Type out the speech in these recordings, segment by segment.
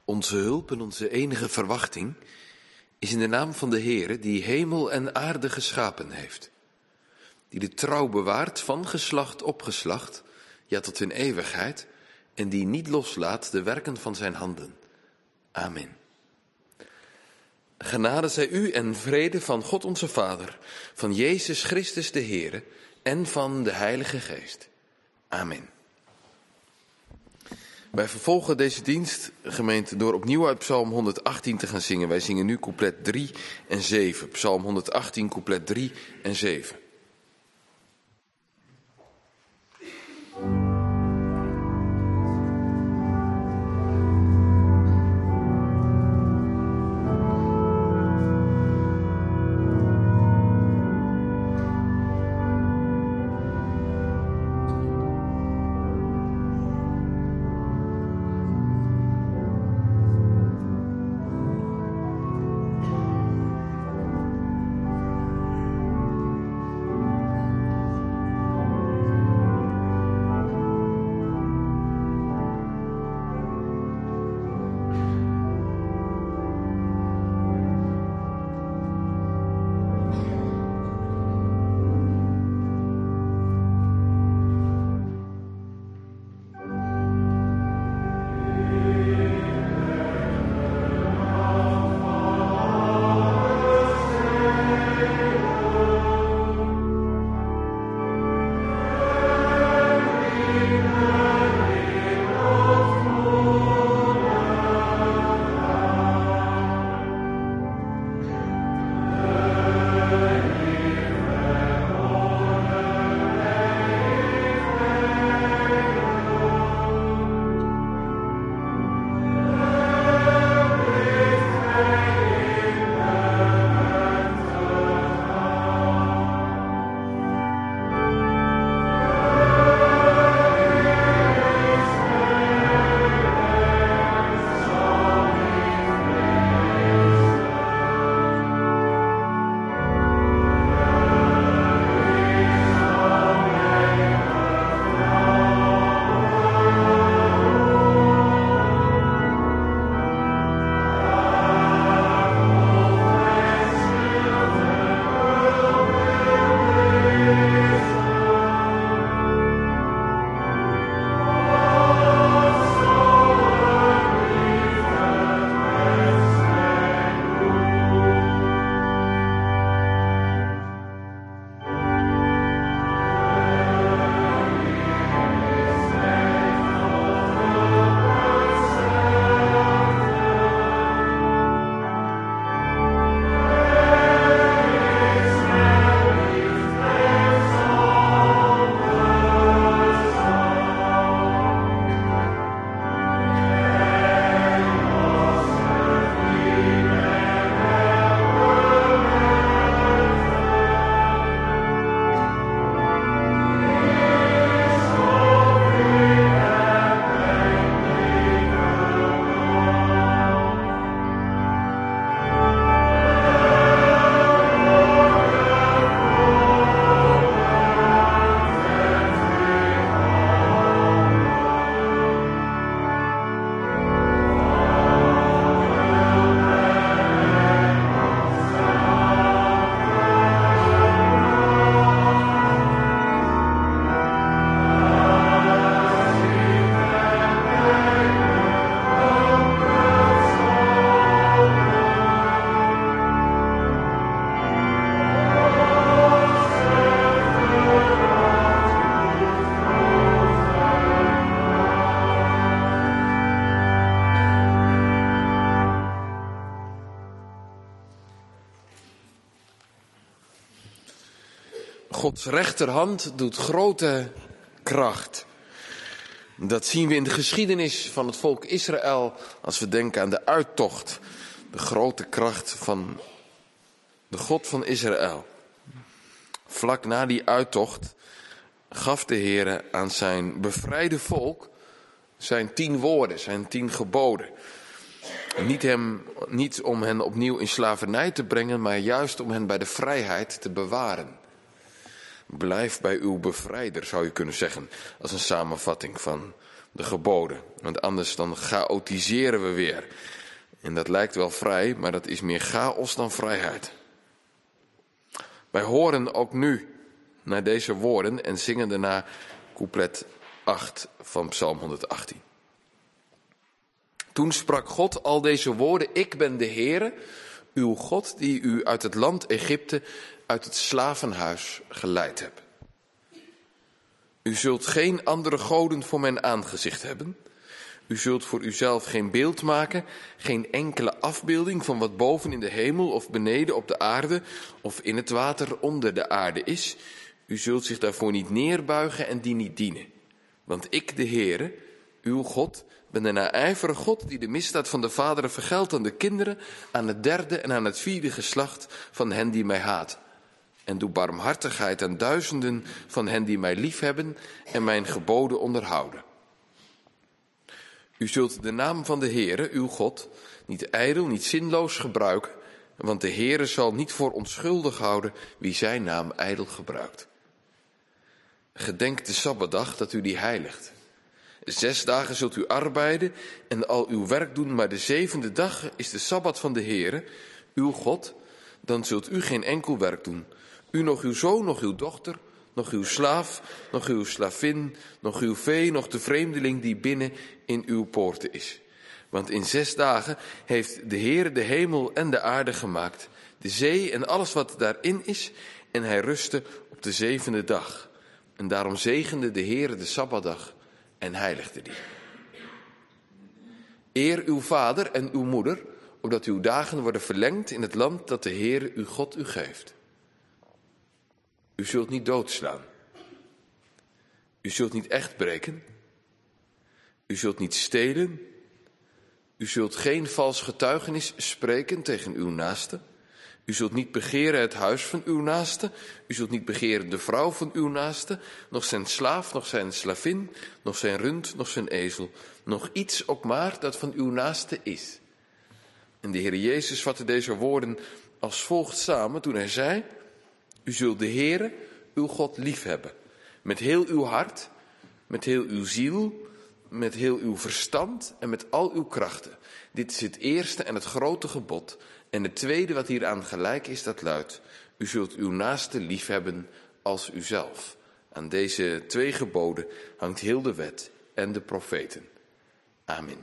Onze hulp en onze enige verwachting is in de naam van de Heere die hemel en aarde geschapen heeft. Die de trouw bewaart van geslacht op geslacht, ja tot in eeuwigheid, en die niet loslaat de werken van zijn handen. Amen. Genade zij u en vrede van God onze Vader, van Jezus Christus de Heere en van de Heilige Geest. Amen. Wij vervolgen deze dienst, gemeente, door opnieuw uit Psalm 118 te gaan zingen. Wij zingen nu couplet 3 en 7. Psalm 118, couplet 3 en 7. Gods rechterhand doet grote kracht. Dat zien we in de geschiedenis van het volk Israël als we denken aan de uittocht. De grote kracht van de God van Israël. Vlak na die uittocht gaf de Heere aan zijn bevrijde volk zijn 10 woorden, zijn 10 geboden. Niet om hen opnieuw in slavernij te brengen, maar juist om hen bij de vrijheid te bewaren. Blijf bij uw bevrijder, zou je kunnen zeggen, als een samenvatting van de geboden. Want anders dan chaotiseren we weer. En dat lijkt wel vrij, maar dat is meer chaos dan vrijheid. Wij horen ook nu naar deze woorden en zingen daarna couplet 8 van Psalm 118. Toen sprak God al deze woorden: ik ben de Heere, uw God, die u uit het land Egypte, uit het slavenhuis geleid heb. U zult geen andere goden voor mijn aangezicht hebben. U zult voor uzelf geen beeld maken, geen enkele afbeelding van wat boven in de hemel of beneden op de aarde of in het water onder de aarde is. U zult zich daarvoor niet neerbuigen en die niet dienen. Want ik, de Heere, uw God, ben de naijverige God die de misdaad van de vaderen vergeldt aan de kinderen, aan het derde en aan het vierde geslacht van hen die mij haat. En doe barmhartigheid aan duizenden van hen die mij liefhebben en mijn geboden onderhouden. U zult de naam van de Heere, uw God, niet ijdel, niet zinloos gebruiken, want de Heere zal niet voor onschuldig houden wie zijn naam ijdel gebruikt. Gedenk de Sabbatdag dat u die heiligt. 6 dagen zult u arbeiden en al uw werk doen, maar de 7e dag is de Sabbat van de Heere, uw God. Dan zult u geen enkel werk doen. U, nog uw zoon, nog uw dochter, nog uw slaaf, nog uw slavin, nog uw vee, nog de vreemdeling die binnen in uw poorten is. Want in 6 dagen heeft de Heere de hemel en de aarde gemaakt, de zee en alles wat daarin is, en hij rustte op de 7e dag. En daarom zegende de Heere de Sabbatdag en heiligde die. Eer uw vader en uw moeder, opdat uw dagen worden verlengd in het land dat de Heere uw God u geeft. U zult niet doodslaan. U zult niet echt breken. U zult niet stelen. U zult geen vals getuigenis spreken tegen uw naaste. U zult niet begeren het huis van uw naaste. U zult niet begeren de vrouw van uw naaste, nog zijn slaaf, nog zijn slavin, nog zijn rund, nog zijn ezel, nog iets ook maar dat van uw naaste is. En de Heer Jezus vatte deze woorden als volgt samen toen hij zei: u zult de Heere, uw God, liefhebben, met heel uw hart, met heel uw ziel, met heel uw verstand en met al uw krachten. Dit is het eerste en het grote gebod. En het tweede wat hieraan gelijk is, dat luidt: u zult uw naaste liefhebben als uzelf. Aan deze 2 geboden hangt heel de wet en de profeten. Amen.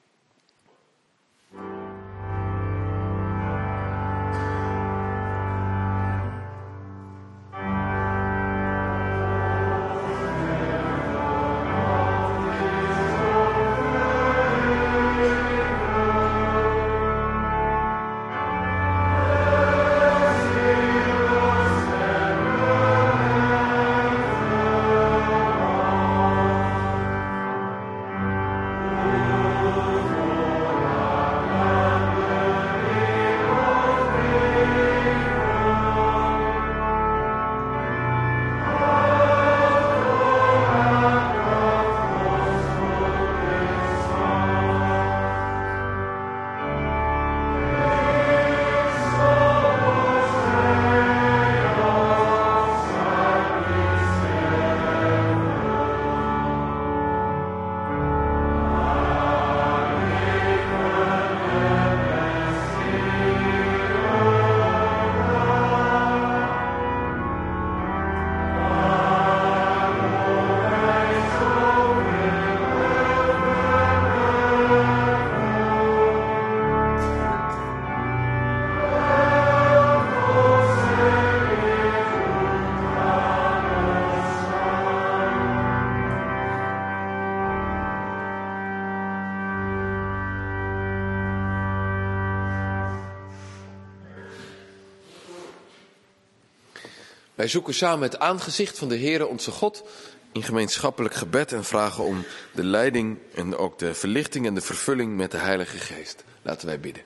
Wij zoeken samen het aangezicht van de Heere onze God in gemeenschappelijk gebed en vragen om de leiding en ook de verlichting en de vervulling met de Heilige Geest. Laten wij bidden.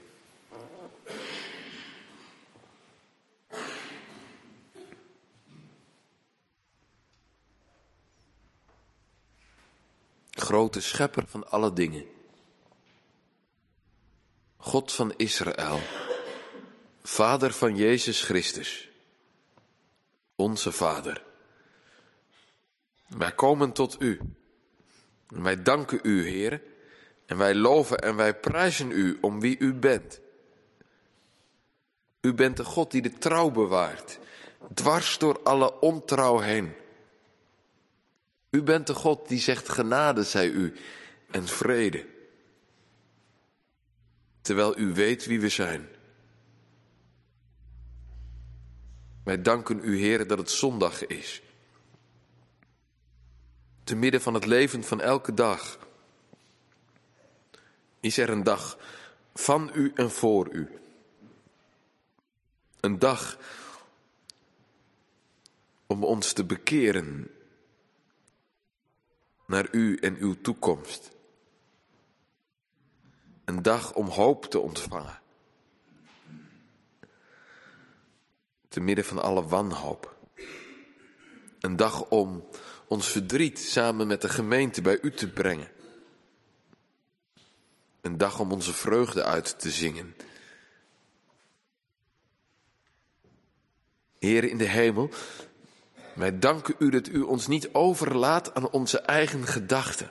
Grote schepper van alle dingen. God van Israël. Vader van Jezus Christus. Onze Vader. Wij komen tot u Wij danken u, Heere, en wij loven en wij prijzen u om wie u bent. U bent de God die de trouw bewaart, dwars door alle ontrouw heen. U bent de God die zegt genade zij u en vrede. Terwijl u weet wie we zijn. Wij danken u, Heere, dat het zondag is. Te midden van het leven van elke dag is er een dag van u en voor u. Een dag om ons te bekeren naar u en uw toekomst. Een dag om hoop te ontvangen. Te midden van alle wanhoop. Een dag om ons verdriet samen met de gemeente bij u te brengen. Een dag om onze vreugde uit te zingen. Heer in de hemel, wij danken u dat u ons niet overlaat aan onze eigen gedachten.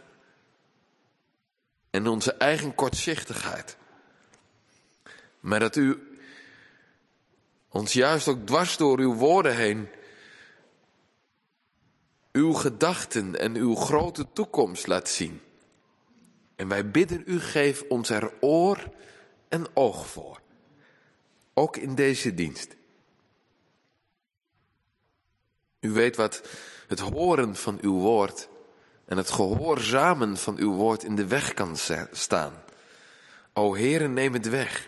En onze eigen kortzichtigheid. Maar dat u ons juist ook dwars door uw woorden heen uw gedachten en uw grote toekomst laat zien. En wij bidden u, geef ons er oor en oog voor. Ook in deze dienst. U weet wat het horen van uw woord en het gehoorzamen van uw woord in de weg kan staan. O Heere, neem het weg.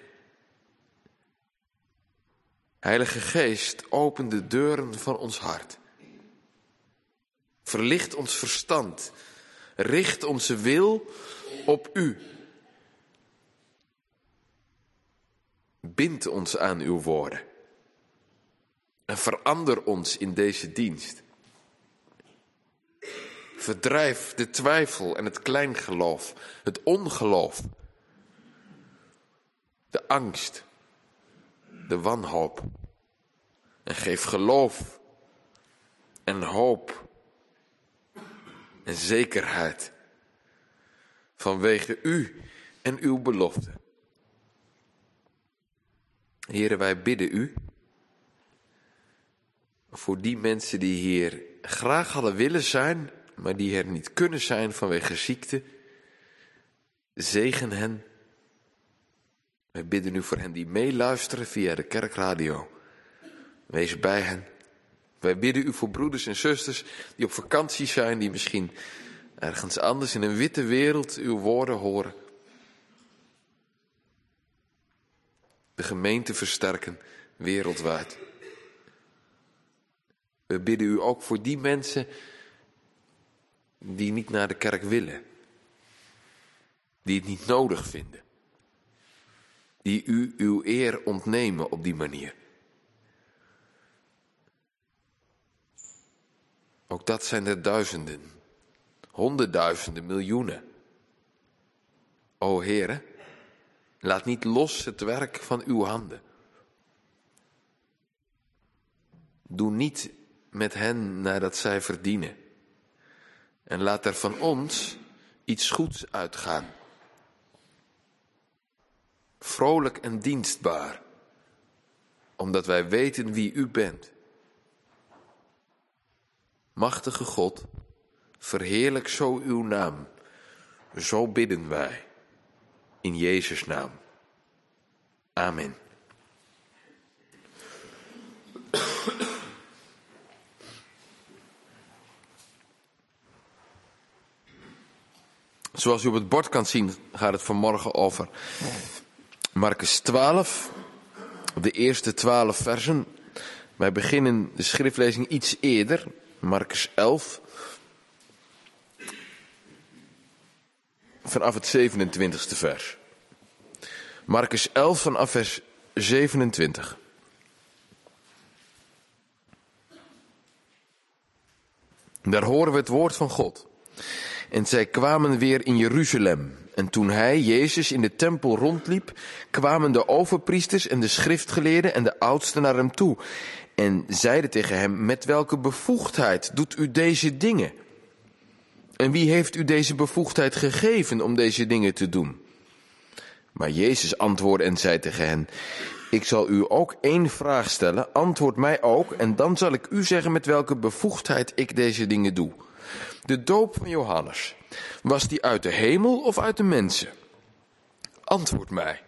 Heilige Geest, open de deuren van ons hart. Verlicht ons verstand. Richt onze wil op u. Bind ons aan uw woorden. En verander ons in deze dienst. Verdrijf de twijfel en het kleingeloof, het ongeloof, de angst, de wanhoop. En geef geloof en hoop en zekerheid vanwege u en uw belofte. Heere, wij bidden u voor die mensen die hier graag hadden willen zijn, maar die er niet kunnen zijn vanwege ziekte. Zegen hen. Wij bidden u voor hen die meeluisteren via de kerkradio. Wees bij hen. Wij bidden u voor broeders en zusters die op vakantie zijn, die misschien ergens anders in een witte wereld uw woorden horen. De gemeente versterken wereldwijd. We bidden u ook voor die mensen die niet naar de kerk willen. Die het niet nodig vinden. Die u uw eer ontnemen op die manier. Ook dat zijn er duizenden, honderdduizenden, miljoenen. O Heere, laat niet los het werk van uw handen. Doe niet met hen nadat zij verdienen. En laat er van ons iets goeds uitgaan. Vrolijk en dienstbaar, omdat wij weten wie u bent. Machtige God, verheerlijk zo uw naam. Zo bidden wij. In Jezus' naam. Amen. Zoals u op het bord kan zien, gaat het vanmorgen over Markus 12, de eerste 12 versen. Wij beginnen de schriftlezing iets eerder, Markus 11, vanaf het 27e vers. Markus 11 vanaf vers 27. Daar horen we het woord van God. En zij kwamen weer in Jeruzalem. En toen hij, Jezus, in de tempel rondliep, kwamen de overpriesters en de schriftgeleerden en de oudsten naar hem toe. En zeiden tegen hem, met welke bevoegdheid doet u deze dingen? En wie heeft u deze bevoegdheid gegeven om deze dingen te doen? Maar Jezus antwoordde en zei tegen hen: ik zal u ook 1 vraag stellen, antwoord mij ook, en dan zal ik u zeggen met welke bevoegdheid ik deze dingen doe. De doop van Johannes, was die uit de hemel of uit de mensen? Antwoord mij.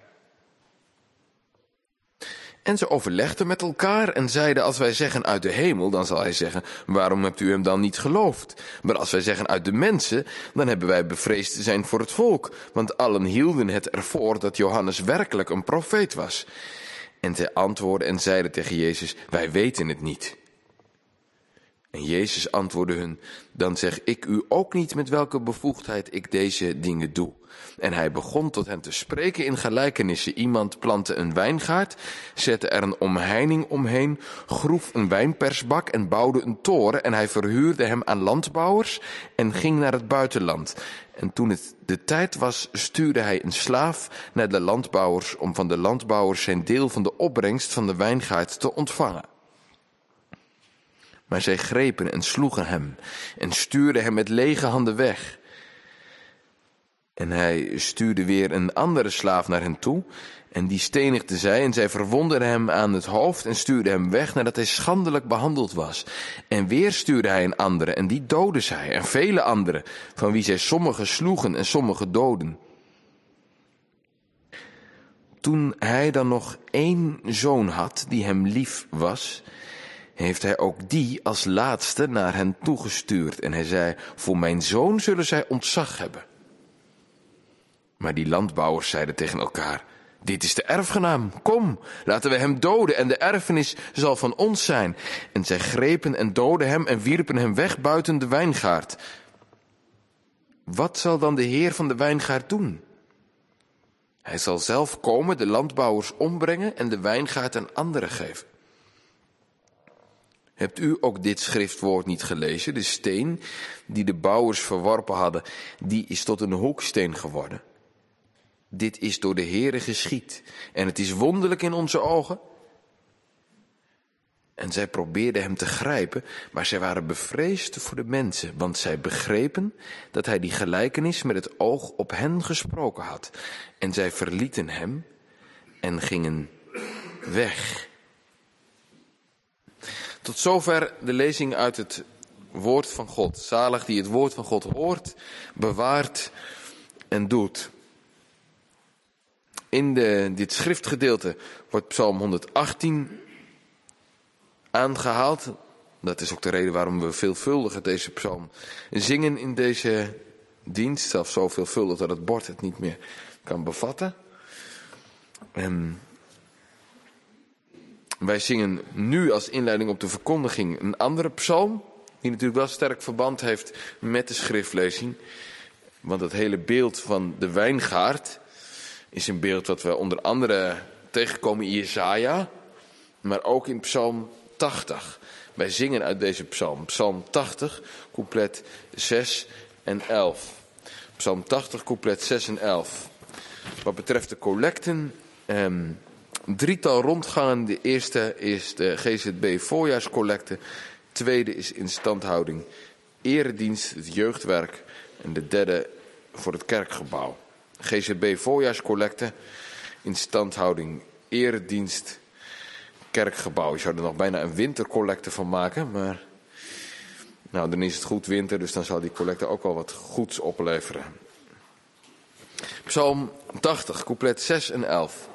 En ze overlegden met elkaar en zeiden: als wij zeggen uit de hemel, dan zal hij zeggen: waarom hebt u hem dan niet geloofd? Maar als wij zeggen uit de mensen, dan hebben wij bevreesd te zijn voor het volk. Want allen hielden het ervoor dat Johannes werkelijk een profeet was. En zij antwoordden en zeiden tegen Jezus: wij weten het niet. En Jezus antwoordde hun: dan zeg ik u ook niet met welke bevoegdheid ik deze dingen doe. En hij begon tot hen te spreken in gelijkenissen. Iemand plantte een wijngaard, zette er een omheining omheen, groef een wijnpersbak en bouwde een toren. En hij verhuurde hem aan landbouwers en ging naar het buitenland. En toen het de tijd was, stuurde hij een slaaf naar de landbouwers om van de landbouwers zijn deel van de opbrengst van de wijngaard te ontvangen. Maar zij grepen en sloegen hem en stuurden hem met lege handen weg. En hij stuurde weer een andere slaaf naar hen toe, en die stenigde zij, en zij verwondden hem aan het hoofd en stuurden hem weg nadat hij schandelijk behandeld was. En weer stuurde hij een andere, en die doodde zij, en vele anderen, van wie zij sommigen sloegen en sommigen doden. Toen hij dan nog 1 zoon had, die hem lief was, heeft hij ook die als laatste naar hen toegestuurd. En hij zei: voor mijn zoon zullen zij ontzag hebben. Maar die landbouwers zeiden tegen elkaar: dit is de erfgenaam, kom, laten we hem doden en de erfenis zal van ons zijn. En zij grepen en doodden hem en wierpen hem weg buiten de wijngaard. Wat zal dan de heer van de wijngaard doen? Hij zal zelf komen, de landbouwers ombrengen en de wijngaard aan anderen geven. Hebt u ook dit schriftwoord niet gelezen? De steen die de bouwers verworpen hadden, die is tot een hoeksteen geworden. Dit is door de Heere geschied en het is wonderlijk in onze ogen. En zij probeerden hem te grijpen, maar zij waren bevreesd voor de mensen, want zij begrepen dat hij die gelijkenis met het oog op hen gesproken had. En zij verlieten hem en gingen weg. Tot zover de lezing uit het woord van God. Zalig die het woord van God hoort, bewaart en doet. In dit schriftgedeelte wordt Psalm 118 aangehaald. Dat is ook de reden waarom we veelvuldig deze psalm zingen in deze dienst. Zelfs zo veelvuldig dat het bord het niet meer kan bevatten. Wij zingen nu als inleiding op de verkondiging een andere psalm, die natuurlijk wel sterk verband heeft met de schriftlezing. Want het hele beeld van de wijngaard is een beeld wat we onder andere tegenkomen in Jesaja, maar ook in Psalm 80. Wij zingen uit deze psalm. Psalm 80, couplet 6 en 11. Psalm 80, couplet 6 en 11. Wat betreft de collecten, 3-tal rondgangen. De eerste is de GZB voorjaarscollecte. Tweede is instandhouding eredienst, het jeugdwerk. En de derde voor het kerkgebouw. GZB voorjaarscollecte, instandhouding eredienst, kerkgebouw. Je zou er nog bijna een wintercollecte van maken, maar nou, dan is het goed winter, dus dan zal die collecte ook wel wat goeds opleveren. Psalm 80, couplet 6 en 11.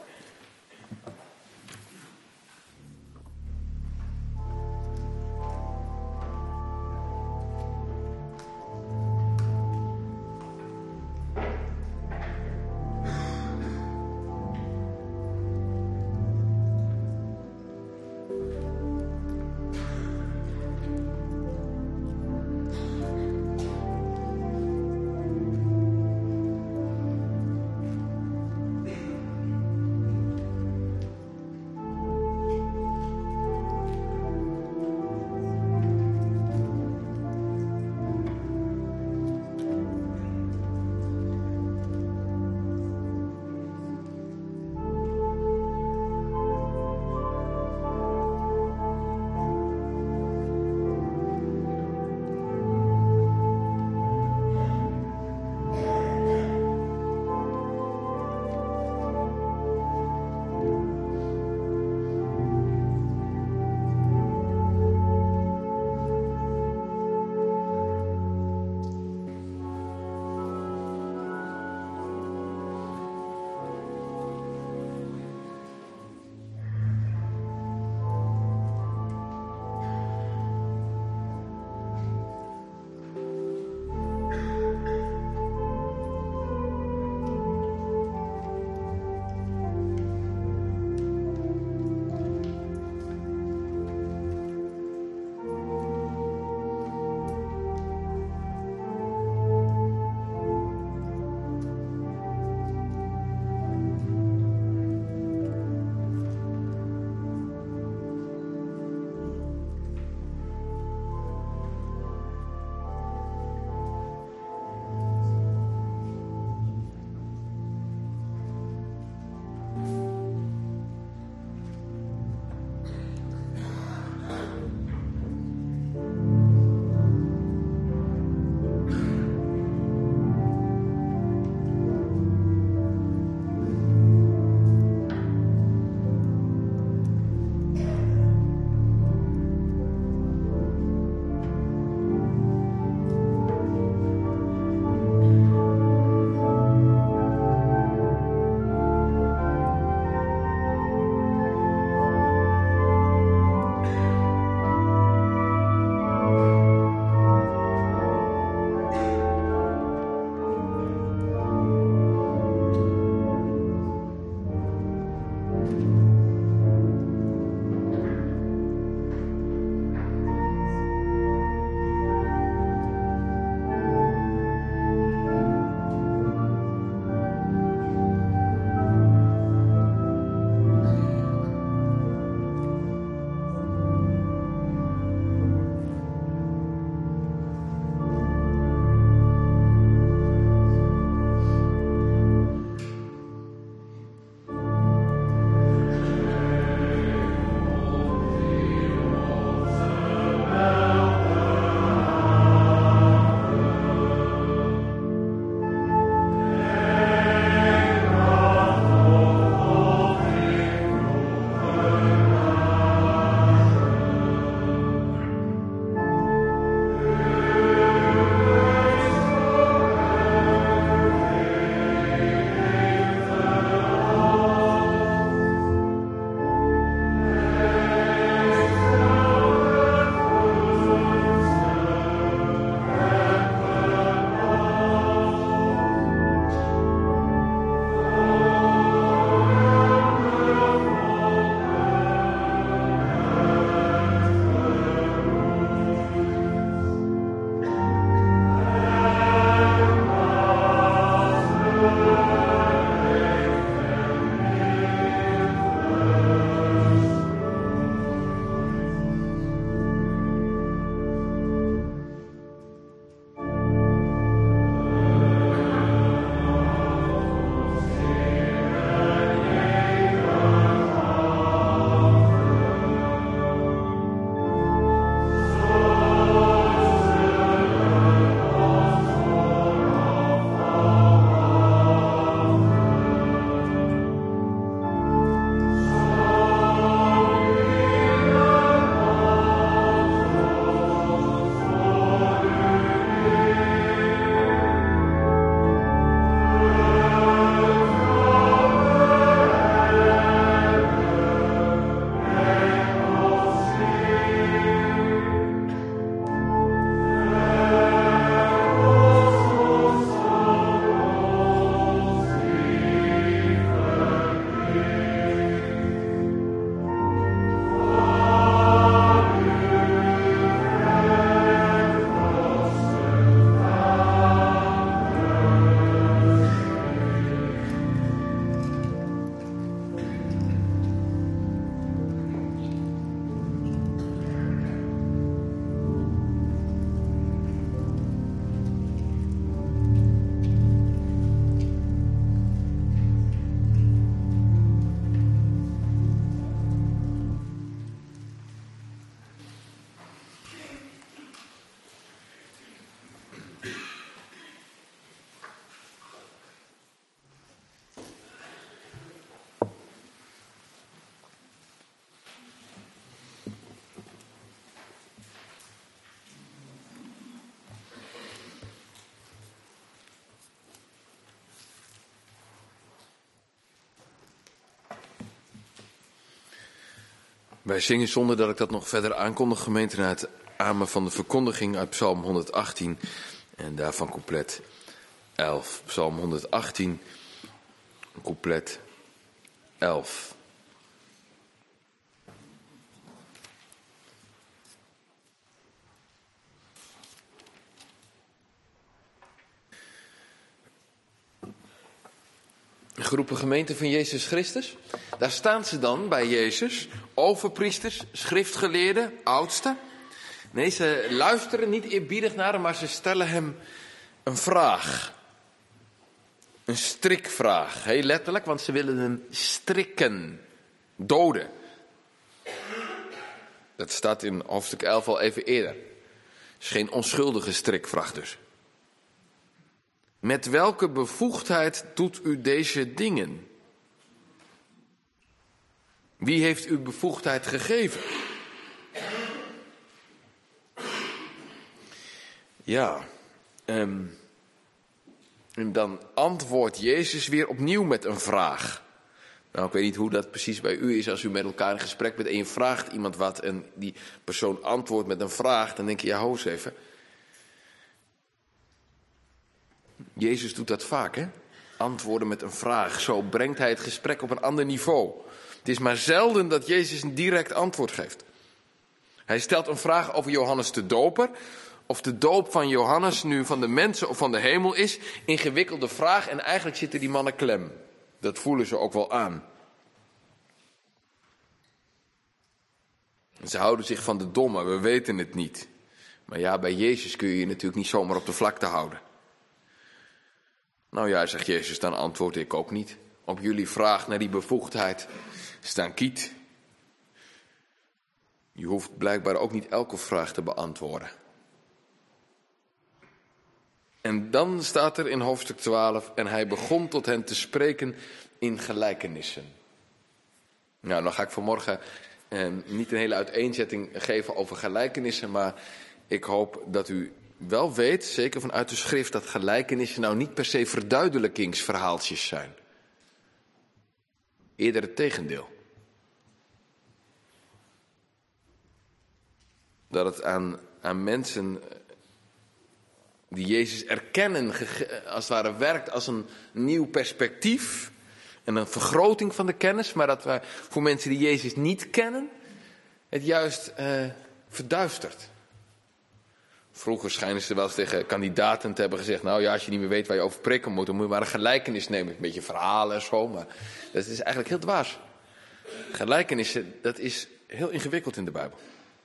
Wij zingen zonder dat ik dat nog verder aankondig, gemeente, naar het amen van de verkondiging uit Psalm 118 en daarvan couplet 11. Psalm 118, couplet 11. Geroepen gemeente van Jezus Christus. Daar staan ze dan bij Jezus, overpriesters, schriftgeleerden, oudsten. Nee, ze luisteren niet eerbiedig naar hem, maar ze stellen hem een vraag. Een strikvraag, heel letterlijk, want ze willen hem strikken, doden. Dat staat in hoofdstuk 11 al even eerder. Het is geen onschuldige strikvraag dus. Met welke bevoegdheid doet u deze dingen? Wie heeft u bevoegdheid gegeven? Ja, en dan antwoordt Jezus weer opnieuw met een vraag. Nou, ik weet niet hoe dat precies bij u is als u met elkaar in gesprek bent en je vraagt iemand wat en die persoon antwoordt met een vraag. Dan denk je, ja, ho eens even. Jezus doet dat vaak, hè? Antwoorden met een vraag. Zo brengt hij het gesprek op een ander niveau. Het is maar zelden dat Jezus een direct antwoord geeft. Hij stelt een vraag over Johannes de Doper. Of de doop van Johannes nu van de mensen of van de hemel is. Ingewikkelde vraag en eigenlijk zitten die mannen klem. Dat voelen ze ook wel aan. Ze houden zich van de domme, we weten het niet. Maar ja, bij Jezus kun je je natuurlijk niet zomaar op de vlakte houden. Nou ja, zegt Jezus, dan antwoord ik ook niet. Op jullie vraag naar die bevoegdheid staan kiet. Je hoeft blijkbaar ook niet elke vraag te beantwoorden. En dan staat er in hoofdstuk 12, en hij begon tot hen te spreken in gelijkenissen. Nou, dan ga ik vanmorgen niet een hele uiteenzetting geven over gelijkenissen, maar ik hoop dat u wel weet, zeker vanuit de schrift, dat gelijkenissen nou niet per se verduidelijkingsverhaaltjes zijn. Eerder het tegendeel. Dat het aan mensen die Jezus erkennen, als het ware werkt als een nieuw perspectief en een vergroting van de kennis, maar dat wij voor mensen die Jezus niet kennen, het juist verduistert. Vroeger schijnen ze wel eens tegen kandidaten te hebben gezegd, nou ja, als je niet meer weet waar je over preken moet, dan moet je maar een gelijkenis nemen, een beetje verhalen en zo, maar dat is eigenlijk heel dwaas. Gelijkenissen, dat is heel ingewikkeld in de Bijbel.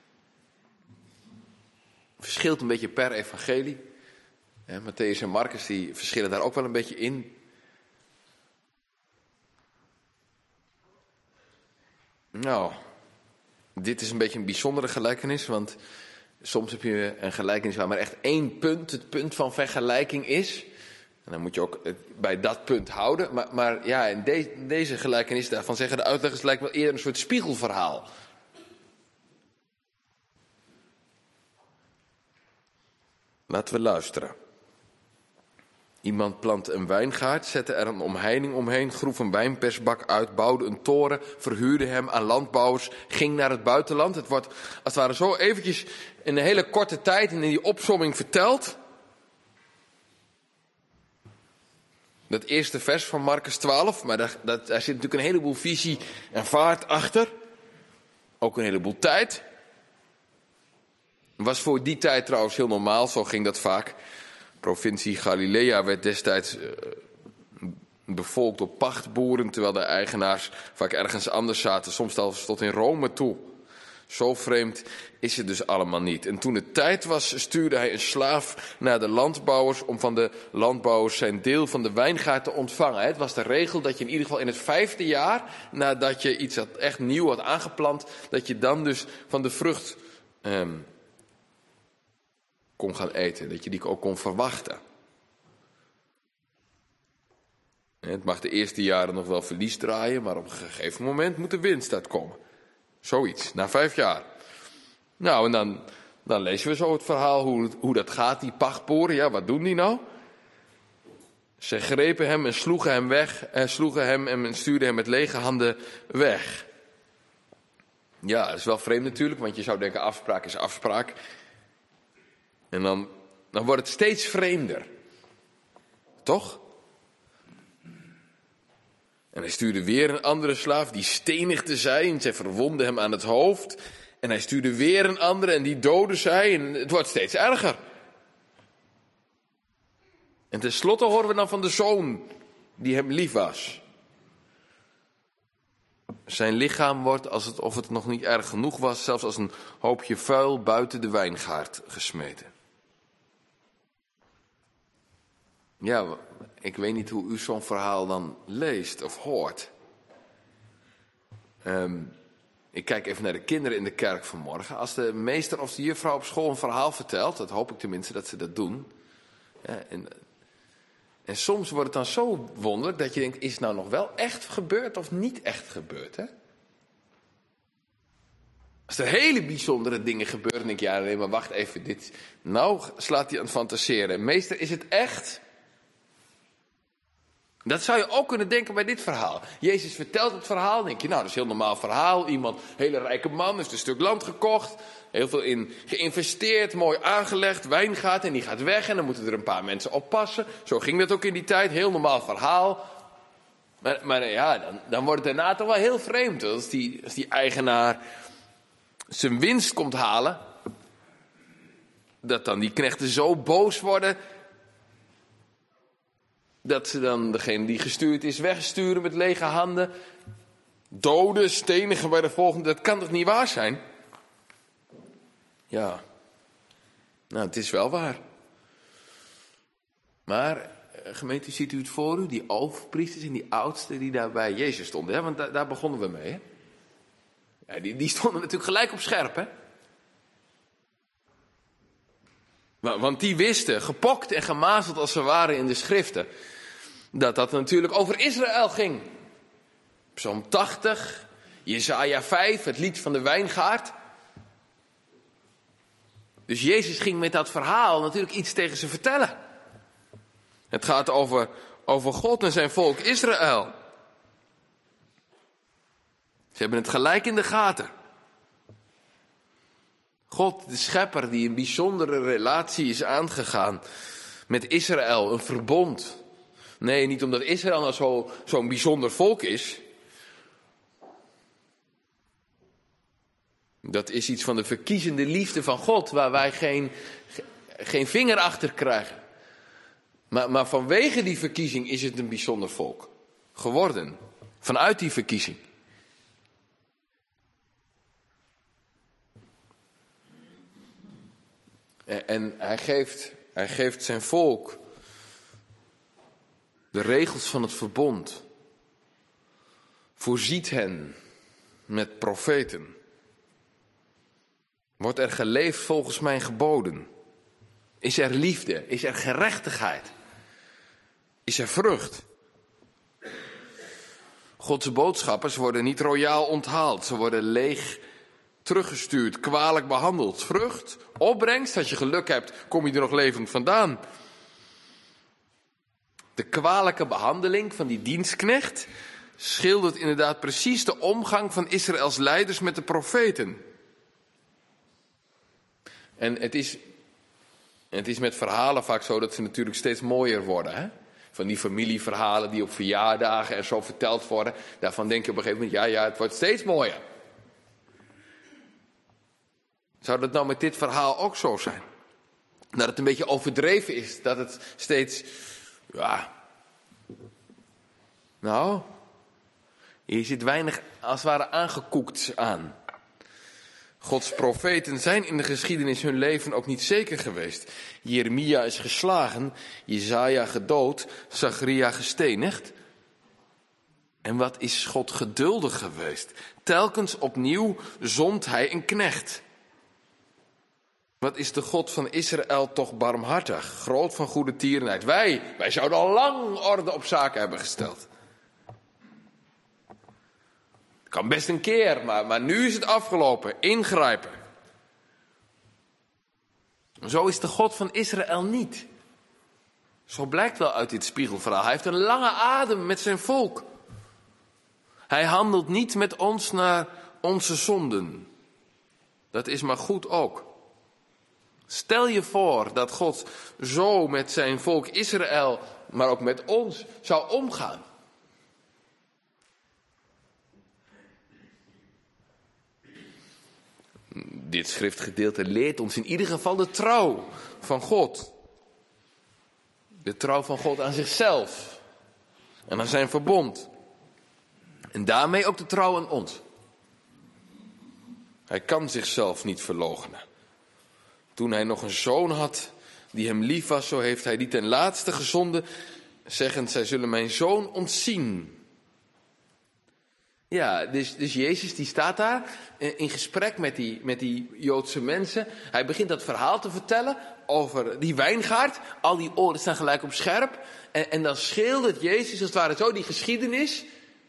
Verschilt een beetje per evangelie. Mattheüs en Marcus die verschillen daar ook wel een beetje in. Nou, dit is een beetje een bijzondere gelijkenis, want soms heb je een gelijkenis waar maar echt één punt het punt van vergelijking is. En dan moet je ook bij dat punt houden. Maar ja, in deze gelijkenis, daarvan zeggen de uitleggers, lijkt wel eerder een soort spiegelverhaal. Laten we luisteren. Iemand plantte een wijngaard, zette er een omheining omheen, groef een wijnpersbak uit, bouwde een toren, verhuurde hem aan landbouwers, ging naar het buitenland. Het wordt als het ware zo eventjes in een hele korte tijd in die opsomming verteld. Dat eerste vers van Marcus 12, maar daar zit natuurlijk een heleboel visie en vaart achter. Ook een heleboel tijd. Was voor die tijd trouwens heel normaal, zo ging dat vaak. Provincie Galilea werd destijds bevolkt door pachtboeren, terwijl de eigenaars vaak ergens anders zaten, soms zelfs tot in Rome toe. Zo vreemd is het dus allemaal niet. En toen het tijd was, stuurde hij een slaaf naar de landbouwers om van de landbouwers zijn deel van de wijngaard te ontvangen. Het was de regel dat je in ieder geval in het 5e jaar, nadat je iets echt nieuw had aangeplant, dat je dan dus van de vrucht kon gaan eten, dat je die ook kon verwachten. Het mag de eerste jaren nog wel verlies draaien, maar op een gegeven moment moet de winst uitkomen. Zoiets, na 5 jaar. Nou, en dan lezen we zo het verhaal hoe dat gaat, die pachtboeren. Ja, wat doen die nou? Ze grepen hem en sloegen hem weg, en stuurden hem met lege handen weg. Ja, dat is wel vreemd natuurlijk, want je zou denken afspraak is afspraak. En dan wordt het steeds vreemder. Toch? En hij stuurde weer een andere slaaf, die stenigde zij en zij verwondde hem aan het hoofd. En hij stuurde weer een andere en die doodde zij en het wordt steeds erger. En tenslotte horen we dan van de zoon die hem lief was. Zijn lichaam wordt, of het nog niet erg genoeg was, zelfs als een hoopje vuil buiten de wijngaard gesmeten. Ja, ik weet niet hoe u zo'n verhaal dan leest of hoort. Ik kijk even naar de kinderen in de kerk vanmorgen. Als de meester of de juffrouw op school een verhaal vertelt, dat hoop ik tenminste dat ze dat doen. Ja, en soms wordt het dan zo wonderlijk dat je denkt, is het nou nog wel echt gebeurd of niet echt gebeurd? Hè? Als er hele bijzondere dingen gebeuren, dan denk je, ja nee, maar wacht even, nou slaat hij aan het fantaseren. Meester, is het echt? Dat zou je ook kunnen denken bij dit verhaal. Jezus vertelt het verhaal, dan denk je, nou dat is een heel normaal verhaal. Iemand, hele rijke man, heeft een stuk land gekocht. Heel veel in geïnvesteerd, mooi aangelegd, wijngaard en die gaat weg en dan moeten er een paar mensen oppassen. Zo ging dat ook in die tijd, heel normaal verhaal. Maar ja, dan wordt het daarna toch wel heel vreemd. Als die eigenaar zijn winst komt halen, dat dan die knechten zo boos worden, dat ze dan degene die gestuurd is wegsturen met lege handen. Doden, stenigen bij de volgende, dat kan toch niet waar zijn? Ja, nou het is wel waar. Maar gemeente, ziet u het voor u? Die overpriesters en die oudsten die daar bij Jezus stonden. Hè? Want daar begonnen we mee. Hè? Ja, die stonden natuurlijk gelijk op scherp. Hè? Want die wisten, gepokt en gemazeld als ze waren in de schriften, dat natuurlijk over Israël ging. Psalm 80, Jesaja 5, het lied van de wijngaard. Dus Jezus ging met dat verhaal natuurlijk iets tegen ze vertellen. Het gaat over God en zijn volk Israël. Ze hebben het gelijk in de gaten. God, de schepper, die een bijzondere relatie is aangegaan met Israël, een verbond. Nee, niet omdat Israël nou zo'n bijzonder volk is. Dat is iets van de verkiezende liefde van God, waar wij geen vinger achter krijgen. Maar vanwege die verkiezing is het een bijzonder volk geworden. Vanuit die verkiezing. En hij geeft zijn volk de regels van het verbond. Voorziet hen met profeten. Wordt er geleefd volgens mijn geboden? Is er liefde? Is er gerechtigheid? Is er vrucht? Gods boodschappers worden niet royaal onthaald. Ze worden leeg teruggestuurd, kwalijk behandeld. Vrucht, opbrengst, als je geluk hebt, kom je er nog levend vandaan. De kwalijke behandeling van die dienstknecht schildert inderdaad precies de omgang van Israëls leiders met de profeten. En het is met verhalen vaak zo dat ze natuurlijk steeds mooier worden. Hè? Van die familieverhalen die op verjaardagen en zo verteld worden. Daarvan denk je op een gegeven moment, ja, het wordt steeds mooier. Zou dat nou met dit verhaal ook zo zijn? Dat het een beetje overdreven is, dat het steeds, hier zit weinig als het ware aangekoekt aan. Gods profeten zijn in de geschiedenis hun leven ook niet zeker geweest. Jeremia is geslagen, Jesaja gedood, Zacharia gestenigd. En wat is God geduldig geweest? Telkens opnieuw zond hij een knecht. Wat is de God van Israël toch barmhartig, groot van goede tierenheid. Wij zouden al lang orde op zaken hebben gesteld. Kan best een keer, maar nu is het afgelopen. Ingrijpen. Zo is de God van Israël niet. Zo blijkt wel uit dit spiegelverhaal. Hij heeft een lange adem met zijn volk. Hij handelt niet met ons naar onze zonden. Dat is maar goed ook. Stel je voor dat God zo met zijn volk Israël, maar ook met ons, zou omgaan. Dit schriftgedeelte leert ons in ieder geval de trouw van God. De trouw van God aan zichzelf en aan zijn verbond. En daarmee ook de trouw aan ons. Hij kan zichzelf niet verloochenen. Toen hij nog een zoon had die hem lief was, zo heeft hij die ten laatste gezonden, zeggend, zij zullen mijn zoon ontzien. Ja, dus Jezus die staat daar in gesprek met die Joodse mensen. Hij begint dat verhaal te vertellen over die wijngaard. Al die oren staan gelijk op scherp. En dan schildert Jezus als het ware zo die geschiedenis.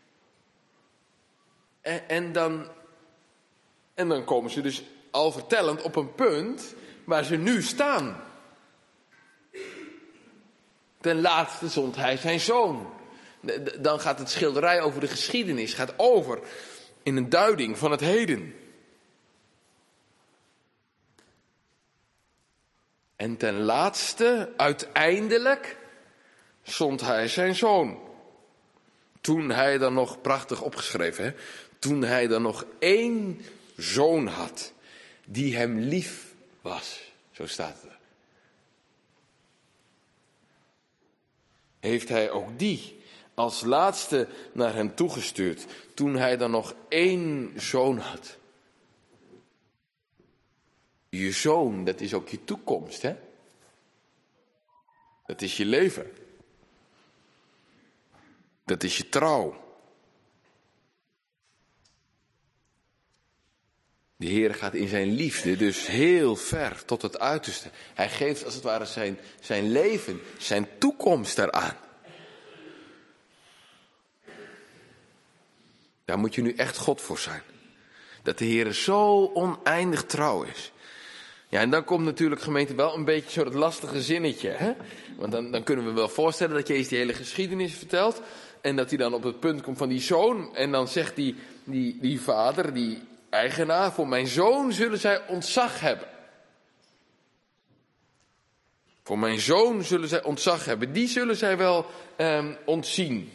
En dan komen ze dus al vertellend op een punt waar ze nu staan. Ten laatste zond hij zijn zoon. Dan gaat het schilderij over de geschiedenis, gaat over in een duiding van het heden. En ten laatste, uiteindelijk, zond hij zijn zoon. Toen hij dan nog, prachtig opgeschreven, hè? Toen hij dan nog 1 zoon had, die hem lief was. Zo staat het er. Heeft hij ook die als laatste naar hem toegestuurd, toen hij dan nog 1 zoon had. Je zoon, dat is ook je toekomst, hè? Dat is je leven. Dat is je trouw. De Heer gaat in zijn liefde dus heel ver tot het uiterste. Hij geeft als het ware zijn leven, zijn toekomst eraan. Daar moet je nu echt God voor zijn. Dat de Heer zo oneindig trouw is. Ja, en dan komt natuurlijk, gemeente, wel een beetje zo dat lastige zinnetje. Hè? Want dan kunnen we wel voorstellen dat Jezus die hele geschiedenis vertelt. En dat hij dan op het punt komt van die zoon. En dan zegt die vader, die eigenaar, voor mijn zoon zullen zij ontzag hebben. Voor mijn zoon zullen zij ontzag hebben. Die zullen zij wel ontzien.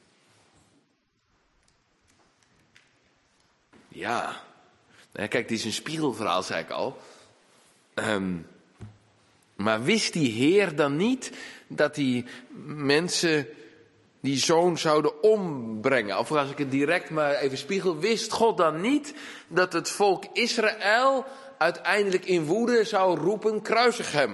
Ja, kijk, dit is een spiegelverhaal, zei ik al. Maar wist die Heer dan niet dat die mensen die zoon zouden ombrengen? Of als ik het direct maar even spiegel, wist God dan niet dat het volk Israël uiteindelijk in woede zou roepen, kruisig hem?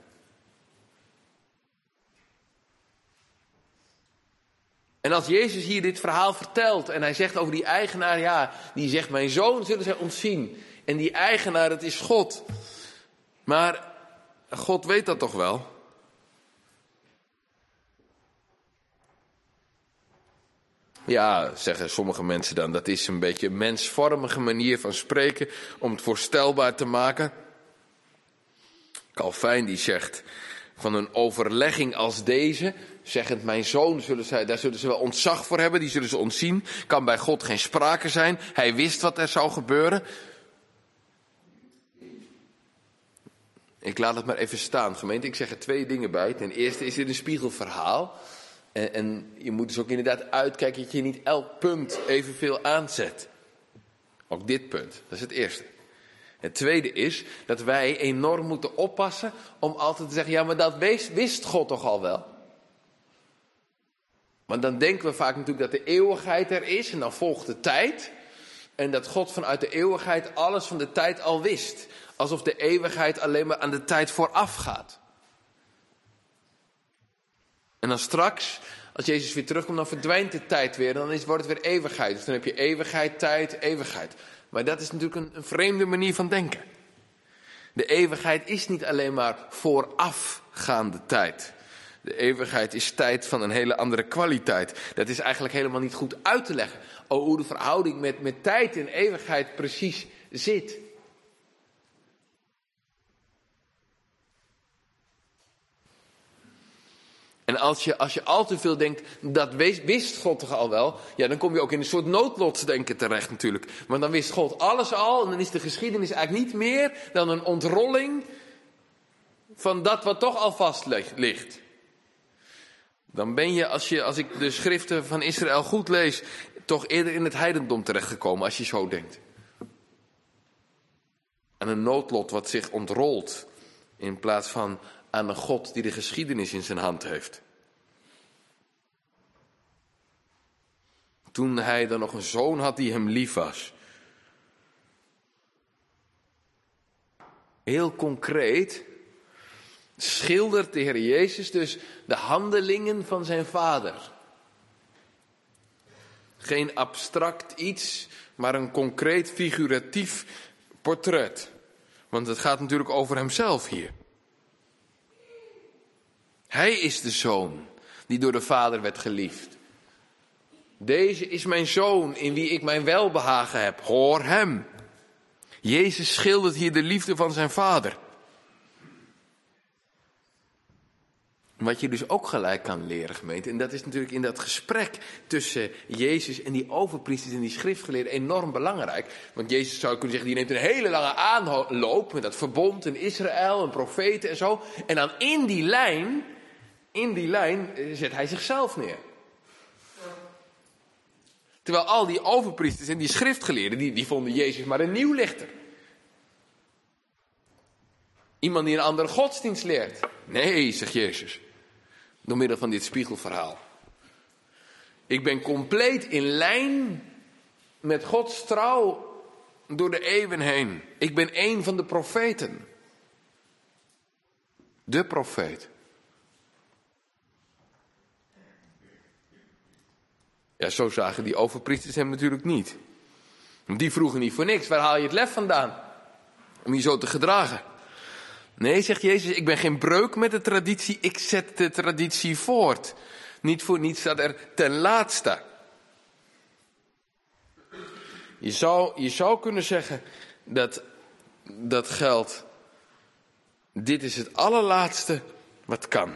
En als Jezus hier dit verhaal vertelt en hij zegt over die eigenaar, ja, die zegt mijn zoon zullen zij ontzien. En die eigenaar, dat is God. Maar God weet dat toch wel? Ja, zeggen sommige mensen dan, dat is een beetje een mensvormige manier van spreken om het voorstelbaar te maken. Calvijn die zegt, van een overlegging als deze, zeggend mijn zoon, daar zullen ze wel ontzag voor hebben, die zullen ze ontzien. Kan bij God geen sprake zijn, hij wist wat er zou gebeuren. Ik laat het maar even staan, gemeente. Ik zeg er 2 dingen bij. Ten eerste is dit een spiegelverhaal. En je moet dus ook inderdaad uitkijken dat je niet elk punt evenveel aanzet. Ook dit punt, dat is het eerste. Het tweede is dat wij enorm moeten oppassen om altijd te zeggen, ja, maar dat wist God toch al wel? Want dan denken we vaak natuurlijk dat de eeuwigheid er is en dan volgt de tijd. En dat God vanuit de eeuwigheid alles van de tijd al wist. Alsof de eeuwigheid alleen maar aan de tijd vooraf gaat. En dan straks, als Jezus weer terugkomt, dan verdwijnt de tijd weer. Dan wordt het weer eeuwigheid. Dus dan heb je eeuwigheid, tijd, eeuwigheid. Maar dat is natuurlijk een vreemde manier van denken. De eeuwigheid is niet alleen maar voorafgaande tijd. De eeuwigheid is tijd van een hele andere kwaliteit. Dat is eigenlijk helemaal niet goed uit te leggen. Hoe de verhouding met tijd en eeuwigheid precies zit. En als je al te veel denkt, dat wist God toch al wel, ja, dan kom je ook in een soort noodlotsdenken terecht natuurlijk. Want dan wist God alles al en dan is de geschiedenis eigenlijk niet meer dan een ontrolling van dat wat toch al vast ligt. Dan ben je, als ik de schriften van Israël goed lees, toch eerder in het heidendom terechtgekomen als je zo denkt. Aan een noodlot wat zich ontrolt in plaats van aan een God die de geschiedenis in zijn hand heeft. Toen hij dan nog een zoon had die hem lief was. Heel concreet schildert de Heer Jezus dus de handelingen van zijn Vader. Geen abstract iets, maar een concreet figuratief portret. Want het gaat natuurlijk over hemzelf hier. Hij is de zoon die door de Vader werd geliefd. Deze is mijn zoon in wie ik mijn welbehagen heb. Hoor hem. Jezus schildert hier de liefde van zijn Vader. Wat je dus ook gelijk kan leren, gemeente. En dat is natuurlijk in dat gesprek tussen Jezus en die overpriesters en die schriftgeleerden enorm belangrijk. Want Jezus zou kunnen zeggen, die neemt een hele lange aanloop met dat verbond in Israël en profeten en zo. En dan in die lijn zet hij zichzelf neer. Terwijl al die overpriesters en die schriftgeleerden, die vonden Jezus maar een nieuwlichter. Iemand die een andere godsdienst leert. Nee, zegt Jezus. Door middel van dit spiegelverhaal. Ik ben compleet in lijn met Gods trouw door de eeuwen heen. Ik ben één van de profeten. De profeet. Ja, zo zagen die overpriesters hem natuurlijk niet. Die vroegen niet voor niks, waar haal je het lef vandaan? Om je zo te gedragen. Nee, zegt Jezus, ik ben geen breuk met de traditie, ik zet de traditie voort. Niet voor niets staat er ten laatste. Je zou kunnen zeggen dat geldt. Dit is het allerlaatste wat kan.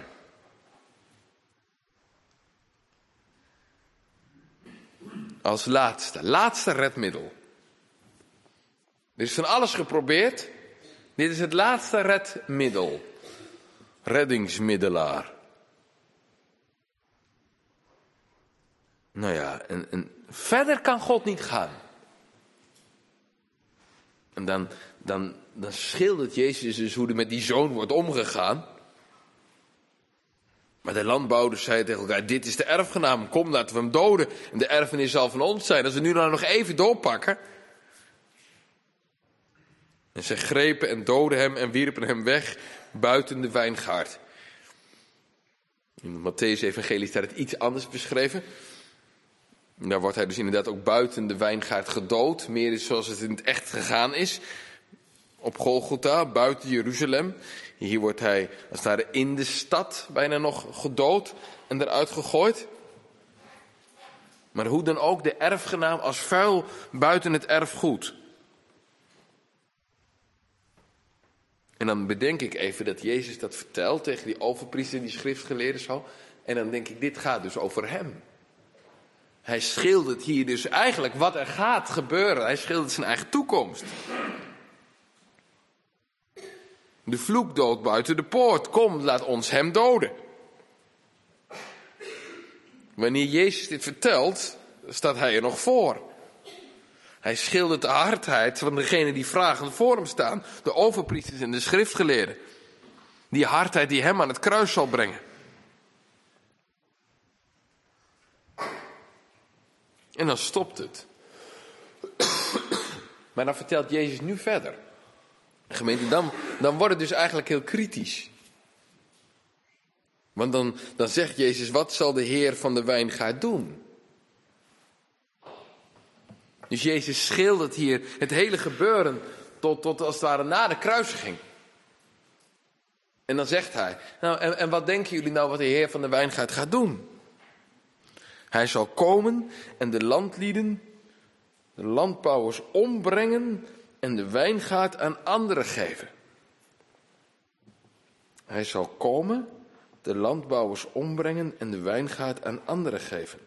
Als laatste redmiddel. Er is van alles geprobeerd. Dit is het laatste redmiddel. Reddingsmiddelaar. Nou ja, en verder kan God niet gaan. En dan schildert Jezus dus hoe er met die zoon wordt omgegaan. Maar de landbouwers zeiden tegen elkaar, dit is de erfgenaam, kom laten we hem doden. En de erfenis zal van ons zijn, als we nu nou nog even doorpakken. En zij grepen en doden hem en wierpen hem weg buiten de wijngaard. In de Mattheüs-evangelie staat het iets anders beschreven. En daar wordt hij dus inderdaad ook buiten de wijngaard gedood. Meer is zoals het in het echt gegaan is. Op Golgotha, buiten Jeruzalem. Hier wordt hij als het ware in de stad bijna nog gedood en eruit gegooid. Maar hoe dan ook, de erfgenaam als vuil buiten het erfgoed. En dan bedenk ik even dat Jezus dat vertelt tegen die overpriester en die schriftgeleerden zo. En dan denk ik, dit gaat dus over hem. Hij schildert hier dus eigenlijk wat er gaat gebeuren. Hij schildert zijn eigen toekomst. De vloekdood buiten de poort. Kom, laat ons hem doden. Wanneer Jezus dit vertelt, staat hij er nog voor. Hij schildert de hardheid van degenen die vragend voor hem staan. De overpriesters en de schriftgeleerden. Die hardheid die hem aan het kruis zal brengen. En dan stopt het. Maar dan vertelt Jezus nu verder. Gemeente, dan wordt het dus eigenlijk heel kritisch. Want dan zegt Jezus, wat zal de Heer van de wijngaard doen? Dus Jezus schildert hier het hele gebeuren tot als het ware na de kruisiging. En dan zegt hij, nou en wat denken jullie nou wat de Heer van de wijngaard gaat doen? Hij zal komen en de landlieden, de landbouwers ombrengen en de wijngaard aan anderen geven. Hij zal komen, de landbouwers ombrengen en de wijngaard aan anderen geven.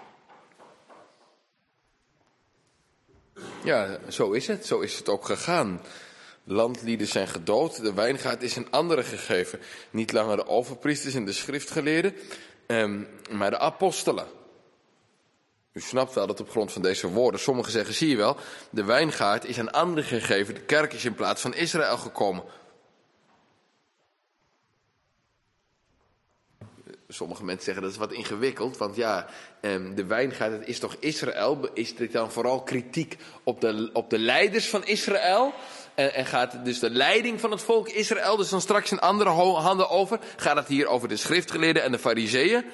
Ja, zo is het. Zo is het ook gegaan. Landlieden zijn gedood, de wijngaard is aan anderen gegeven. Niet langer de overpriesters en de schriftgeleerden, maar de apostelen. U snapt wel dat op grond van deze woorden, sommigen zeggen, zie je wel, de wijngaard is aan anderen gegeven, de kerk is in plaats van Israël gekomen. Sommige mensen zeggen dat is wat ingewikkeld, want ja, de wijngaard, het is toch Israël? Is dit dan vooral kritiek op de leiders van Israël? En gaat dus de leiding van het volk Israël dus dan straks in andere handen over? Gaat het hier over de schriftgeleerden en de farizeeën?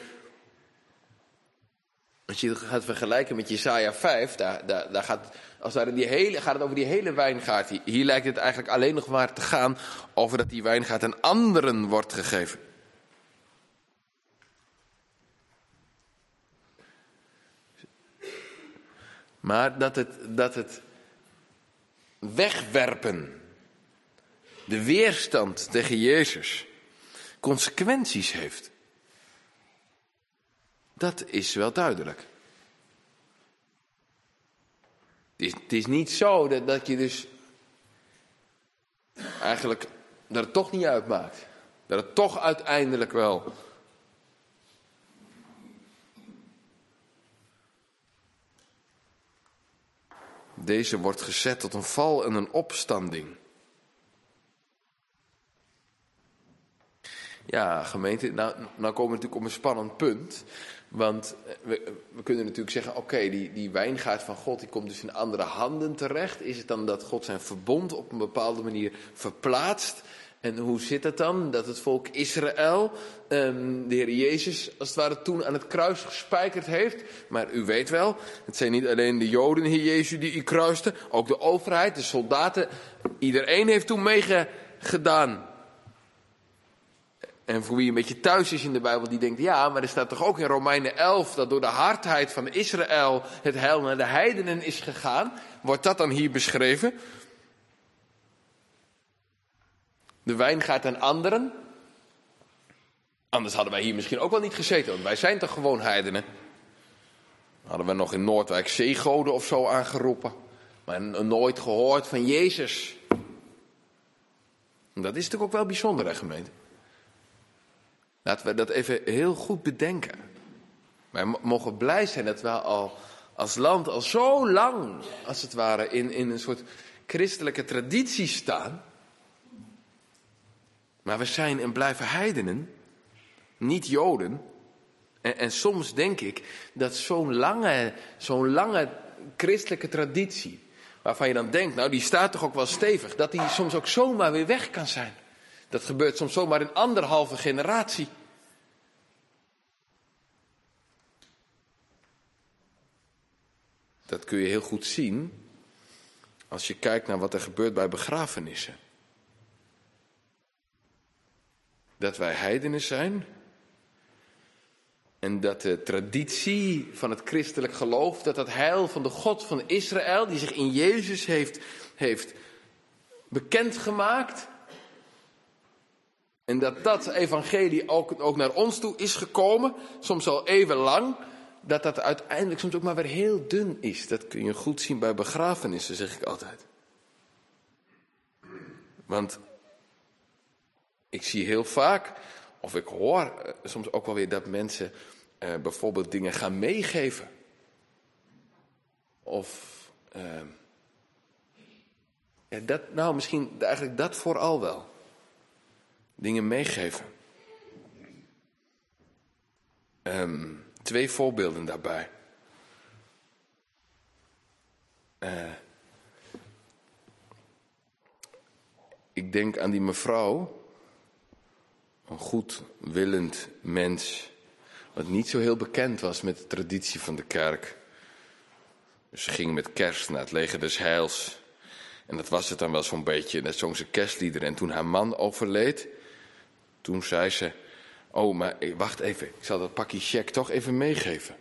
Als je het gaat vergelijken met Jesaja 5, daar gaat het over die hele wijngaard. Hier lijkt het eigenlijk alleen nog maar te gaan over dat die wijngaard aan anderen wordt gegeven. Maar dat het wegwerpen, de weerstand tegen Jezus, consequenties heeft. Dat is wel duidelijk. Het is niet zo dat je dus eigenlijk, dat het toch niet uitmaakt. Dat het toch uiteindelijk wel. Deze wordt gezet tot een val en een opstanding. Ja, gemeente, nou komen we natuurlijk op een spannend punt. Want we kunnen natuurlijk zeggen, oké, die wijngaard van God, die komt dus in andere handen terecht. Is het dan dat God zijn verbond op een bepaalde manier verplaatst? En hoe zit het dan? Dat het volk Israël, de Heer Jezus, als het ware toen aan het kruis gespijkerd heeft. Maar u weet wel, het zijn niet alleen de Joden, Heer Jezus, die u kruisten. Ook de overheid, de soldaten. Iedereen heeft toen meegedaan. En voor wie een beetje thuis is in de Bijbel, die denkt, ja, maar er staat toch ook in Romeinen 11... dat door de hardheid van Israël het heil naar de heidenen is gegaan. Wordt dat dan hier beschreven? De wijngaard aan anderen. Anders hadden wij hier misschien ook wel niet gezeten, want wij zijn toch gewoon heidenen. Hadden we nog in Noordwijk zeegoden of zo aangeroepen. Maar nooit gehoord van Jezus. En dat is natuurlijk ook wel bijzonder, hè, gemeente. Laten we dat even heel goed bedenken. Wij mogen blij zijn dat we al als land al zo lang, als het ware, in een soort christelijke traditie staan. Maar we zijn en blijven heidenen, niet Joden. En soms denk ik dat zo'n lange christelijke traditie, waarvan je dan denkt, nou die staat toch ook wel stevig, dat die soms ook zomaar weer weg kan zijn. Dat gebeurt soms zomaar in 1,5 generatie. Dat kun je heel goed zien als je kijkt naar wat er gebeurt bij begrafenissen. Dat wij heidenen zijn en dat de traditie van het christelijk geloof, dat het heil van de God van Israël, die zich in Jezus heeft bekendgemaakt, en dat evangelie ook naar ons toe is gekomen, soms al even lang, dat uiteindelijk soms ook maar weer heel dun is. Dat kun je goed zien bij begrafenissen, zeg ik altijd. Want ik zie heel vaak, of ik hoor soms ook wel weer dat mensen bijvoorbeeld dingen gaan meegeven. Of, misschien eigenlijk dat vooral wel. Dingen meegeven. 2 voorbeelden daarbij. Ik denk aan die mevrouw, een goedwillend mens, wat niet zo heel bekend was met de traditie van de kerk. Dus ze ging met kerst naar het leger des heils. En dat was het dan wel zo'n beetje, net zong ze kerstliederen. En toen haar man overleed, toen zei ze, oh, maar wacht even, ik zal dat pakje cheque toch even meegeven.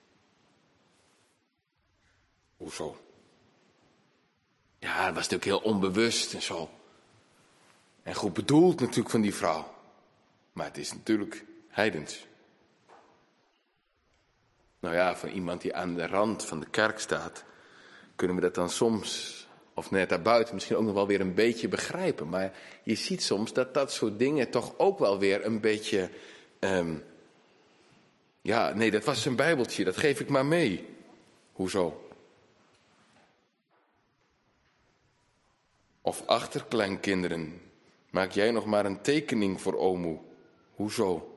Hoezo? Ja, dat was natuurlijk heel onbewust en zo. En goed bedoeld natuurlijk van die vrouw. Maar het is natuurlijk heidens. Nou ja, van iemand die aan de rand van de kerk staat, kunnen we dat dan soms, of net daarbuiten, misschien ook nog wel weer een beetje begrijpen. Maar je ziet soms dat dat soort dingen toch ook wel weer een beetje, nee, dat was een bijbeltje, dat geef ik maar mee. Hoezo? Of achterkleinkinderen, maak jij nog maar een tekening voor omoe. Hoezo?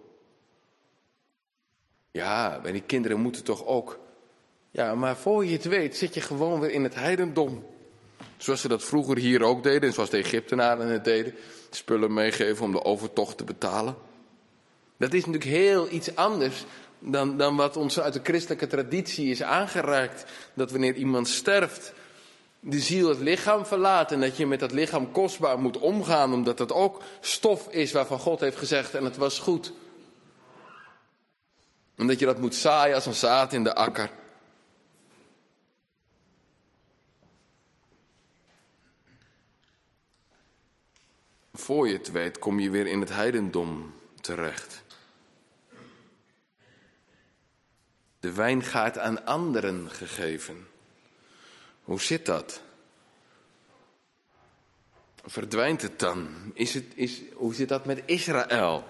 Ja, maar die kinderen moeten toch ook. Ja, maar voor je het weet zit je gewoon weer in het heidendom. Zoals ze dat vroeger hier ook deden en zoals de Egyptenaren het deden. Spullen meegeven om de overtocht te betalen. Dat is natuurlijk heel iets anders dan wat ons uit de christelijke traditie is aangereikt. Dat wanneer iemand sterft, de ziel het lichaam verlaat en dat je met dat lichaam kostbaar moet omgaan. Omdat dat ook stof is waarvan God heeft gezegd en het was goed. En dat je dat moet zaaien als een zaad in de akker. Voor je het weet kom je weer in het heidendom terecht. De wijngaard aan anderen gegeven. Hoe zit dat? Verdwijnt het dan? Hoe zit dat met Israël?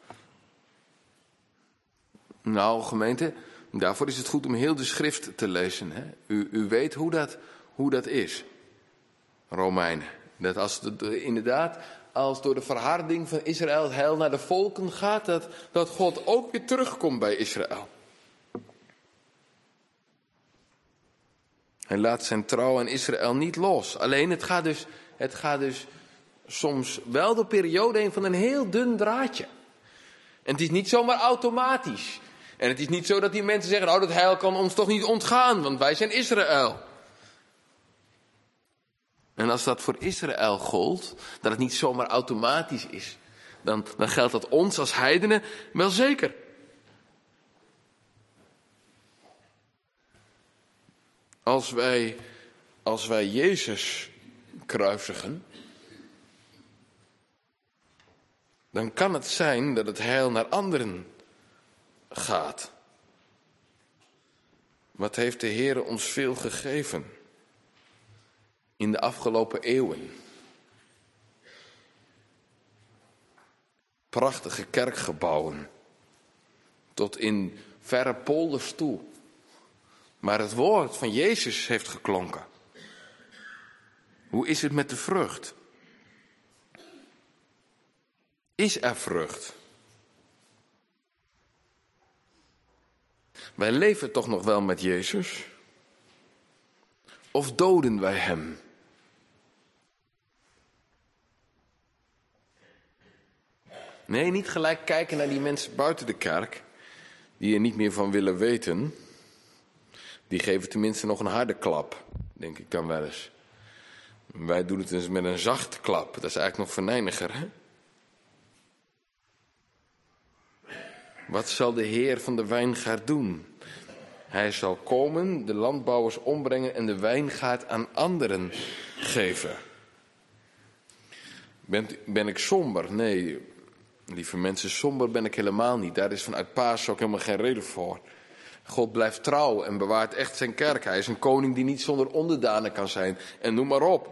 Nou, gemeente, daarvoor is het goed om heel de schrift te lezen. Hè? U weet hoe dat is. Romeinen. Dat als door de verharding van Israël het heil naar de volken gaat, dat God ook weer terugkomt bij Israël. Hij laat zijn trouw aan Israël niet los. Alleen het gaat dus soms wel de periode heen van een heel dun draadje. En het is niet zomaar automatisch. En het is niet zo dat die mensen zeggen, nou dat heil kan ons toch niet ontgaan, want wij zijn Israël. En als dat voor Israël gold, dat het niet zomaar automatisch is, dan geldt dat ons als heidenen wel zeker. Als wij Jezus kruisigen, dan kan het zijn dat het heil naar anderen gaat. Wat heeft de Heer ons veel gegeven in de afgelopen eeuwen? Prachtige kerkgebouwen, tot in verre polders toe. Maar het woord van Jezus heeft geklonken. Hoe is het met de vrucht? Is er vrucht? Wij leven toch nog wel met Jezus? Of doden wij hem? Nee, niet gelijk kijken naar die mensen buiten de kerk, die er niet meer van willen weten. Die geven tenminste nog een harde klap, denk ik dan wel eens. Wij doen het eens met een zachte klap. Dat is eigenlijk nog venijniger, hè? Wat zal de Heer van de wijngaard doen? Hij zal komen, de landbouwers ombrengen en de wijngaard aan anderen geven. Ben ik somber? Nee, lieve mensen, somber ben ik helemaal niet. Daar is vanuit Pasen ook helemaal geen reden voor. God blijft trouw en bewaart echt zijn kerk. Hij is een koning die niet zonder onderdanen kan zijn. En noem maar op.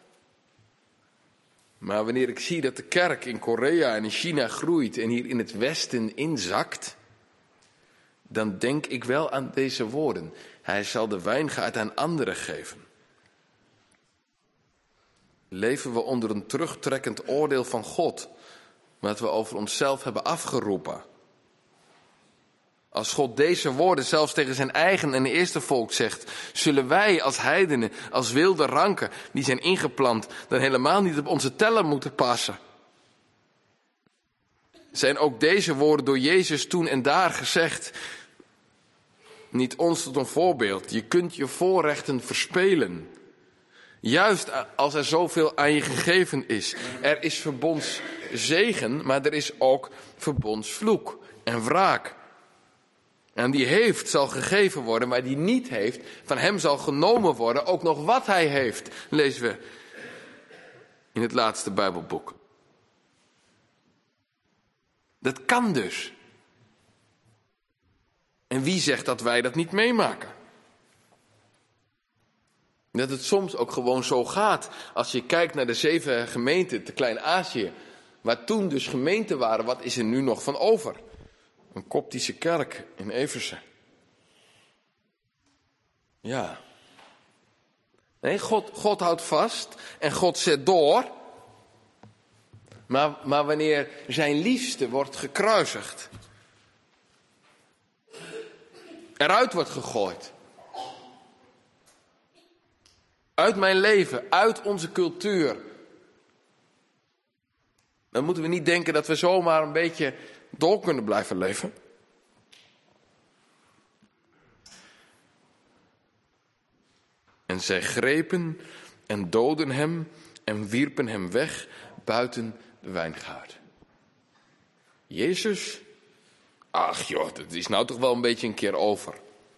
Maar wanneer ik zie dat de kerk in Korea en in China groeit en hier in het Westen inzakt, dan denk ik wel aan deze woorden. Hij zal de wijngaard aan anderen geven. Leven we onder een terugtrekkend oordeel van God, wat we over onszelf hebben afgeroepen? Als God deze woorden zelfs tegen zijn eigen en eerste volk zegt, zullen wij als heidenen, als wilde ranken die zijn ingeplant, dan helemaal niet op onze teller moeten passen? Zijn ook deze woorden door Jezus toen en daar gezegd? Niet ons tot een voorbeeld. Je kunt je voorrechten verspelen. Juist als er zoveel aan je gegeven is. Er is verbondszegen, maar er is ook verbondsvloek en wraak. En die heeft zal gegeven worden, maar die niet heeft, van hem zal genomen worden, ook nog wat hij heeft, lezen we in het laatste Bijbelboek. Dat kan dus. En wie zegt dat wij dat niet meemaken? Dat het soms ook gewoon zo gaat. Als je kijkt naar de 7 gemeenten te Klein-Azië, waar toen dus gemeenten waren, wat is er nu nog van over? Een Koptische kerk in Eversen. Ja. Nee, God houdt vast en God zet door. Maar wanneer zijn liefste wordt gekruisigd, eruit wordt gegooid, uit mijn leven, uit onze cultuur, dan moeten we niet denken dat we zomaar een beetje door kunnen blijven leven. En zij grepen en doodden hem en wierpen hem weg buiten de wijngaard. Jezus? Ach joh, dat is nou toch wel een beetje een keer over.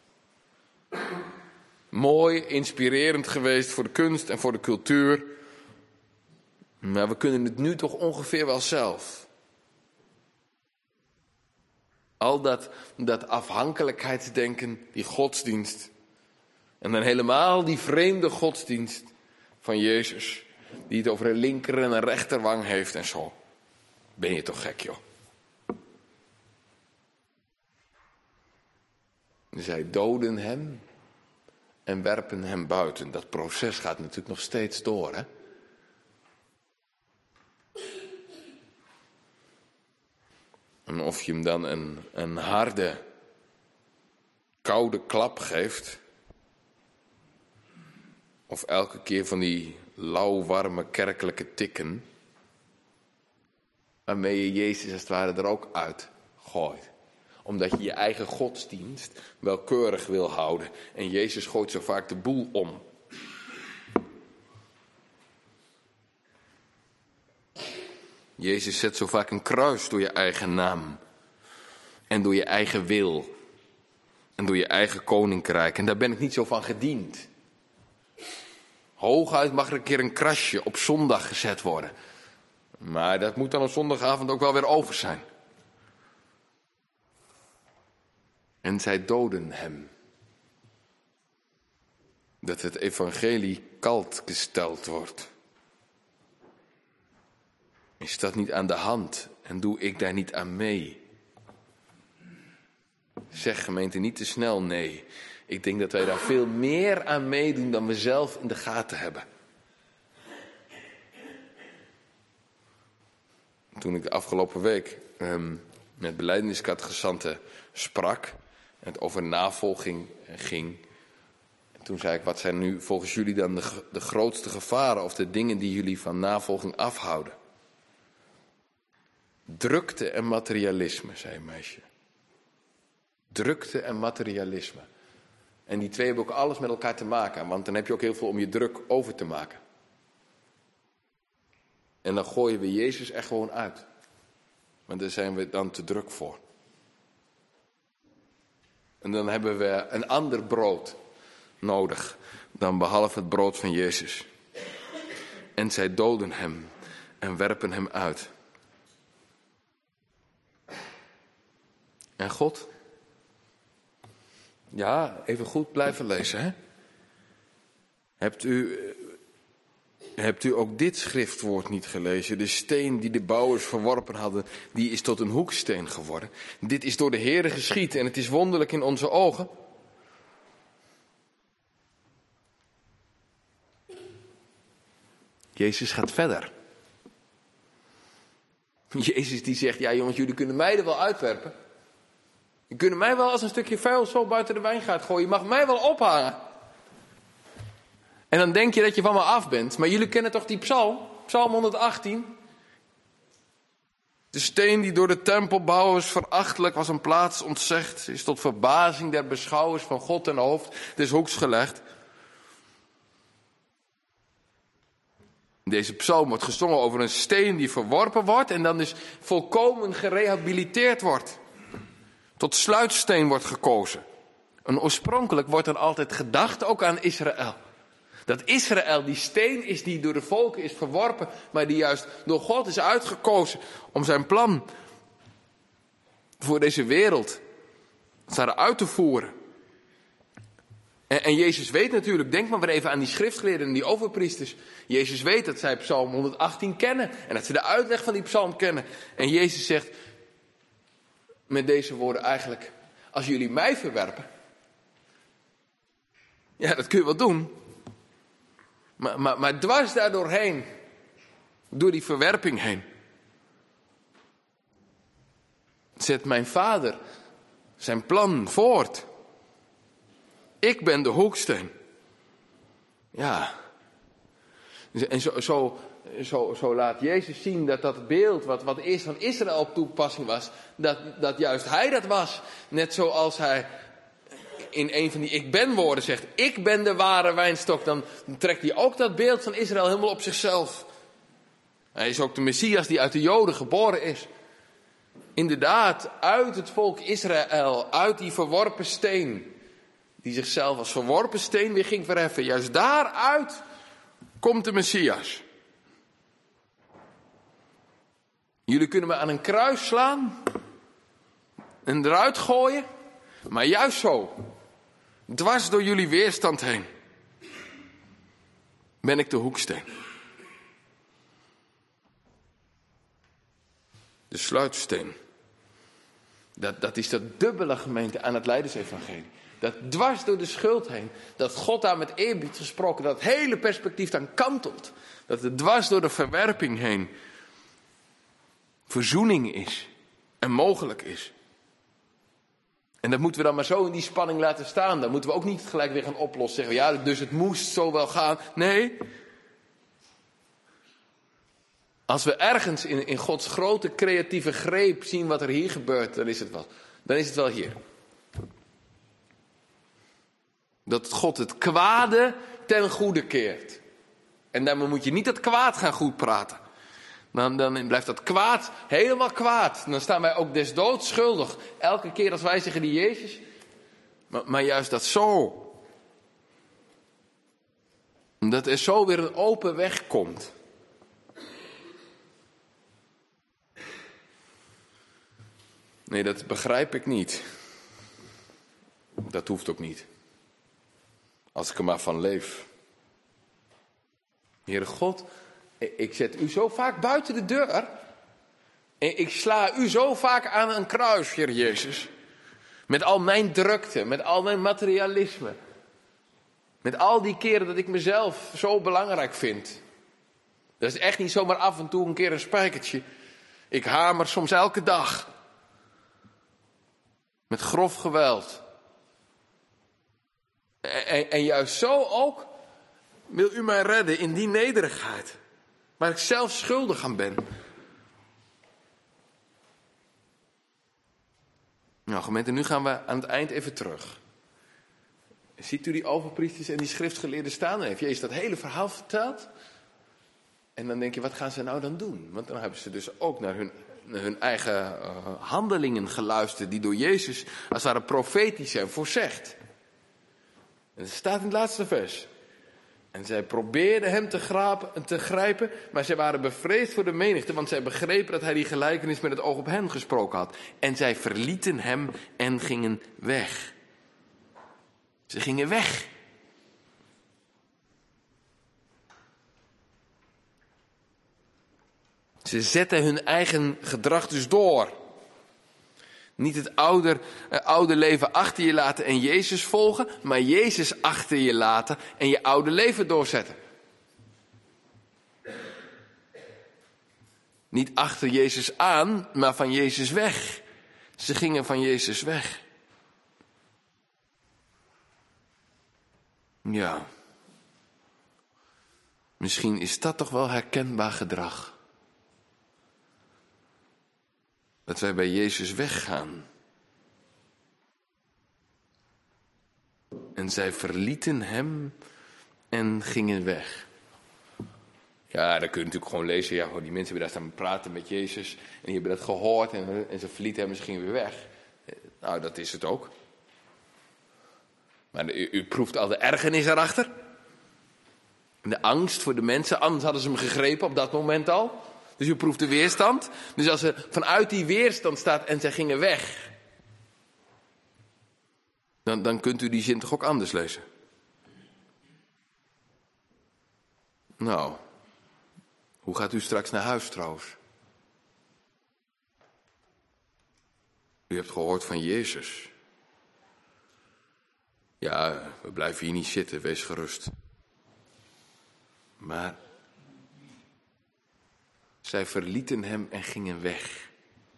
Mooi, inspirerend geweest voor de kunst en voor de cultuur. Maar we kunnen het nu toch ongeveer wel zelf. Al dat afhankelijkheidsdenken, die godsdienst. En dan helemaal die vreemde godsdienst van Jezus. Die het over een linker en een rechterwang heeft en zo. Ben je toch gek, joh. Zij doden hem en werpen hem buiten. Dat proces gaat natuurlijk nog steeds door, hè. En of je hem dan een harde, koude klap geeft, of elke keer van die lauwwarme kerkelijke tikken, waarmee je Jezus als het ware er ook uit gooit. Omdat je je eigen godsdienst wel keurig wil houden. En Jezus gooit zo vaak de boel om. Jezus zet zo vaak een kruis door je eigen naam. En door je eigen wil. En door je eigen koninkrijk. En daar ben ik niet zo van gediend. Hooguit mag er een keer een krasje op zondag gezet worden. Maar dat moet dan op zondagavond ook wel weer over zijn. En zij doden hem. Dat het evangelie kalt gesteld wordt. Is dat niet aan de hand? En doe ik daar niet aan mee? Zeg gemeente niet te snel nee. Ik denk dat wij daar veel meer aan meedoen dan we zelf in de gaten hebben. Toen ik de afgelopen week met belijdeniscatechisanten sprak en het over navolging ging. En toen zei ik, wat zijn nu volgens jullie dan de grootste gevaren of de dingen die jullie van navolging afhouden? Drukte en materialisme, zei een meisje. Drukte en materialisme. En die twee hebben ook alles met elkaar te maken, want dan heb je ook heel veel om je druk over te maken. En dan gooien we Jezus er gewoon uit. Want daar zijn we dan te druk voor. En dan hebben we een ander brood nodig dan behalve het brood van Jezus. En zij doden hem en werpen hem uit. En God? Ja, even goed blijven lezen, hè? Hebt u ook dit schriftwoord niet gelezen? De steen die de bouwers verworpen hadden, die is tot een hoeksteen geworden. Dit is door de Heere geschied en het is wonderlijk in onze ogen. Jezus gaat verder. Jezus die zegt, ja jongens, jullie kunnen mij er wel uitwerpen. Je kunt mij wel als een stukje vuil zo buiten de wijngaard gooien. Je mag mij wel ophangen. En dan denk je dat je van me af bent. Maar jullie kennen toch die psalm? Psalm 118. De steen die door de tempelbouwers verachtelijk was een plaats ontzegd, is tot verbazing der beschouwers van God ten hoofd des hoeks gelegd. Deze psalm wordt gezongen over een steen die verworpen wordt en dan dus volkomen gerehabiliteerd wordt. Tot sluitsteen wordt gekozen. En oorspronkelijk wordt er altijd gedacht ook aan Israël. Dat Israël die steen is die door de volken is verworpen, maar die juist door God is uitgekozen om zijn plan voor deze wereld Het waren uit te voeren. En Jezus weet natuurlijk, denk maar weer even aan die schriftgeleerden en die overpriesters. Jezus weet dat zij Psalm 118 kennen en dat ze de uitleg van die psalm kennen. En Jezus zegt met deze woorden eigenlijk, als jullie mij verwerpen, ja, dat kun je wel doen. Maar dwars daardoorheen, door die verwerping heen, zet mijn Vader zijn plan voort. Ik ben de hoeksteen. Ja. En zo laat Jezus zien dat dat beeld wat eerst van Israël op toepassing was, dat juist hij dat was. Net zoals hij in een van die ik ben woorden zegt, ik ben de ware wijnstok, dan trekt hij ook dat beeld van Israël helemaal op zichzelf. Hij is ook de Messias die uit de Joden geboren is. Inderdaad, uit het volk Israël, uit die verworpen steen, die zichzelf als verworpen steen weer ging verheffen. Juist daaruit komt de Messias. Jullie kunnen me aan een kruis slaan en eruit gooien, maar juist zo, dwars door jullie weerstand heen, ben ik de hoeksteen. De sluitsteen. Dat is dat dubbele gemeente aan het Lijdensevangelie. Dat dwars door de schuld heen, dat God daar met eerbied gesproken, dat het hele perspectief dan kantelt. Dat het dwars door de verwerping heen verzoening is en mogelijk is. En dat moeten we dan maar zo in die spanning laten staan. Dan moeten we ook niet gelijk weer gaan oplossen. Zeggen, ja, dus het moest zo wel gaan. Nee. Als we ergens in Gods grote creatieve greep zien wat er hier gebeurt, dan is het wel hier. Dat God het kwade ten goede keert. En daarmee moet je niet het kwaad gaan goed praten. Dan blijft dat kwaad helemaal kwaad. Dan staan wij ook des doods schuldig. Elke keer als wij zeggen die Jezus. Maar juist dat zo. Dat er zo weer een open weg komt. Nee, dat begrijp ik niet. Dat hoeft ook niet. Als ik er maar van leef. Heere God, ik zet u zo vaak buiten de deur. Ik sla u zo vaak aan een kruis, Heer Jezus. Met al mijn drukte, met al mijn materialisme. Met al die keren dat ik mezelf zo belangrijk vind. Dat is echt niet zomaar af en toe een keer een spijkertje. Ik hamer soms elke dag. Met grof geweld. En juist zo ook wil u mij redden in die nederigheid. Waar ik zelf schuldig aan ben. Nou gemeente, nu gaan we aan het eind even terug. Ziet u die overpriesters en die schriftgeleerden staan? Dan heeft Jezus dat hele verhaal verteld. En dan denk je, wat gaan ze nou dan doen? Want dan hebben ze dus ook naar hun eigen handelingen geluisterd. Die door Jezus als het ware profetisch zijn voorzegd. En het staat in het laatste vers. En zij probeerden hem te grijpen, maar zij waren bevreesd voor de menigte, want zij begrepen dat hij die gelijkenis met het oog op hen gesproken had. En zij verlieten hem en gingen weg. Ze gingen weg. Ze zetten hun eigen gedrag dus door. Niet het oude leven achter je laten en Jezus volgen, maar Jezus achter je laten en je oude leven doorzetten. Niet achter Jezus aan, maar van Jezus weg. Ze gingen van Jezus weg. Ja. Misschien is dat toch wel herkenbaar gedrag. Dat wij bij Jezus weggaan. En zij verlieten hem en gingen weg. Ja, dan kun je natuurlijk gewoon lezen. Ja, die mensen hebben daar staan praten met Jezus. En die hebben dat gehoord en ze verlieten hem en ze gingen weer weg. Nou, dat is het ook. Maar u proeft al de ergernis erachter. En de angst voor de mensen. Anders hadden ze hem gegrepen op dat moment al. Dus u proeft de weerstand. Dus als er vanuit die weerstand staat en zij gingen weg. Dan kunt u die zin toch ook anders lezen? Nou, hoe gaat u straks naar huis trouwens? U hebt gehoord van Jezus. Ja, we blijven hier niet zitten, wees gerust. Maar zij verlieten hem en gingen weg.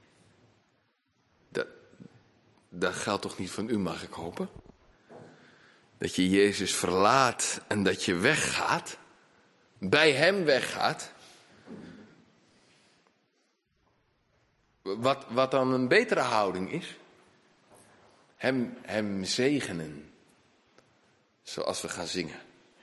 Dat geldt toch niet van u, mag ik hopen? Dat je Jezus verlaat en dat je weggaat. Bij hem weggaat. Wat dan een betere houding is. Hem zegenen. Zoals we gaan zingen.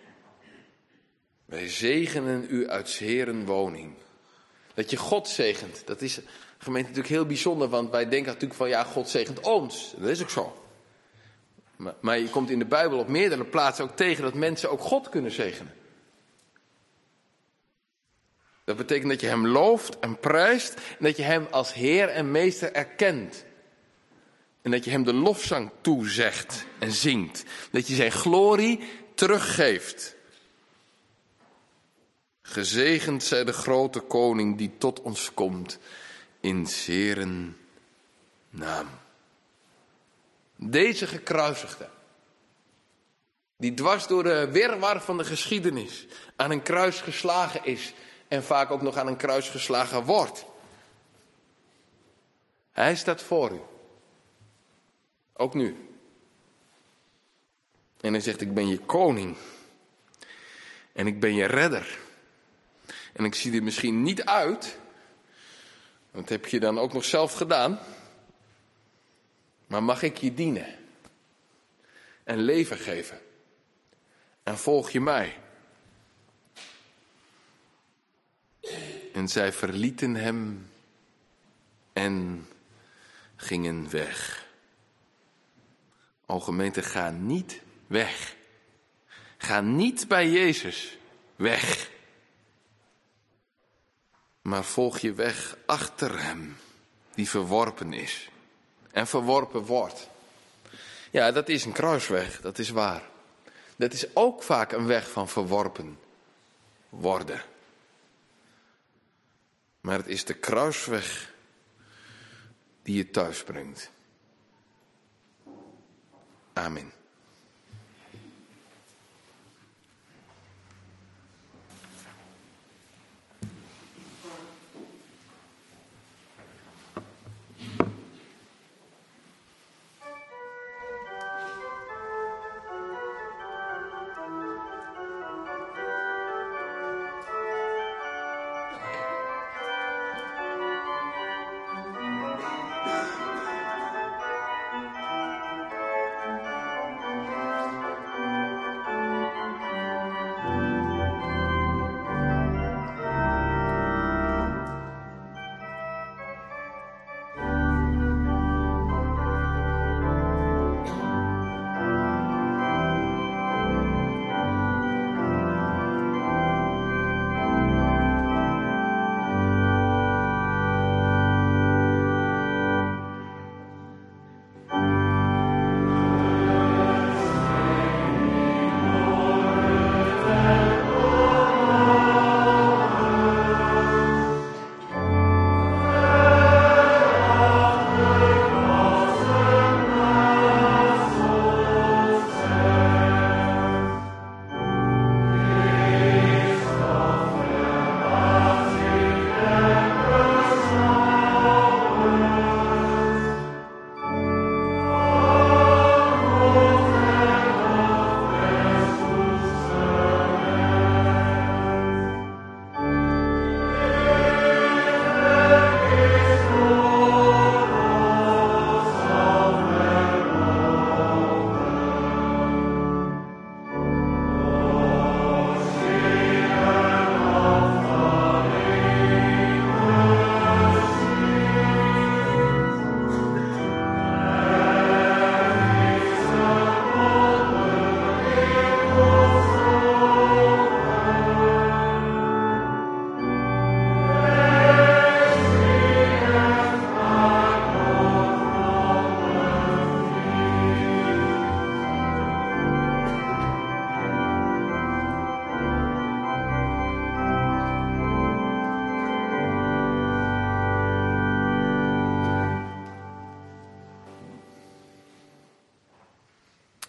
Wij zegenen u uit 's Heeren woning. Dat je God zegent. Dat is gemeente natuurlijk heel bijzonder. Want wij denken natuurlijk van ja, God zegent ons. Dat is ook zo. Maar je komt in de Bijbel op meerdere plaatsen ook tegen dat mensen ook God kunnen zegenen. Dat betekent dat je hem looft en prijst. En dat je hem als Heer en Meester erkent. En dat je hem de lofzang toezegt en zingt. Dat je zijn glorie teruggeeft. Gezegend zij de grote koning die tot ons komt in 's Heeren naam. Deze gekruisigde, die dwars door de wirwar van de geschiedenis aan een kruis geslagen is en vaak ook nog aan een kruis geslagen wordt. Hij staat voor u. Ook nu. En hij zegt, ik ben je koning. En ik ben je redder. En ik zie er misschien niet uit. Dat heb je dan ook nog zelf gedaan. Maar mag ik je dienen? En leven geven? En volg je mij? En zij verlieten hem en gingen weg. O gemeente, ga niet weg. Ga niet bij Jezus weg. Maar volg je weg achter hem, die verworpen is. En verworpen wordt. Ja, dat is een kruisweg, dat is waar. Dat is ook vaak een weg van verworpen worden. Maar het is de kruisweg die je thuis brengt. Amen.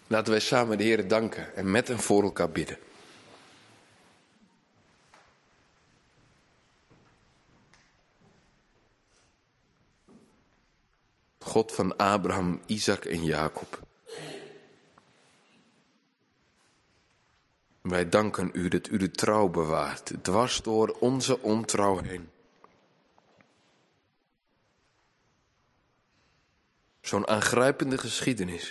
Laten wij samen de Heer danken en met en voor elkaar bidden. God van Abraham, Isaac en Jacob. Wij danken u dat u de trouw bewaart, dwars door onze ontrouw heen. Zo'n aangrijpende geschiedenis.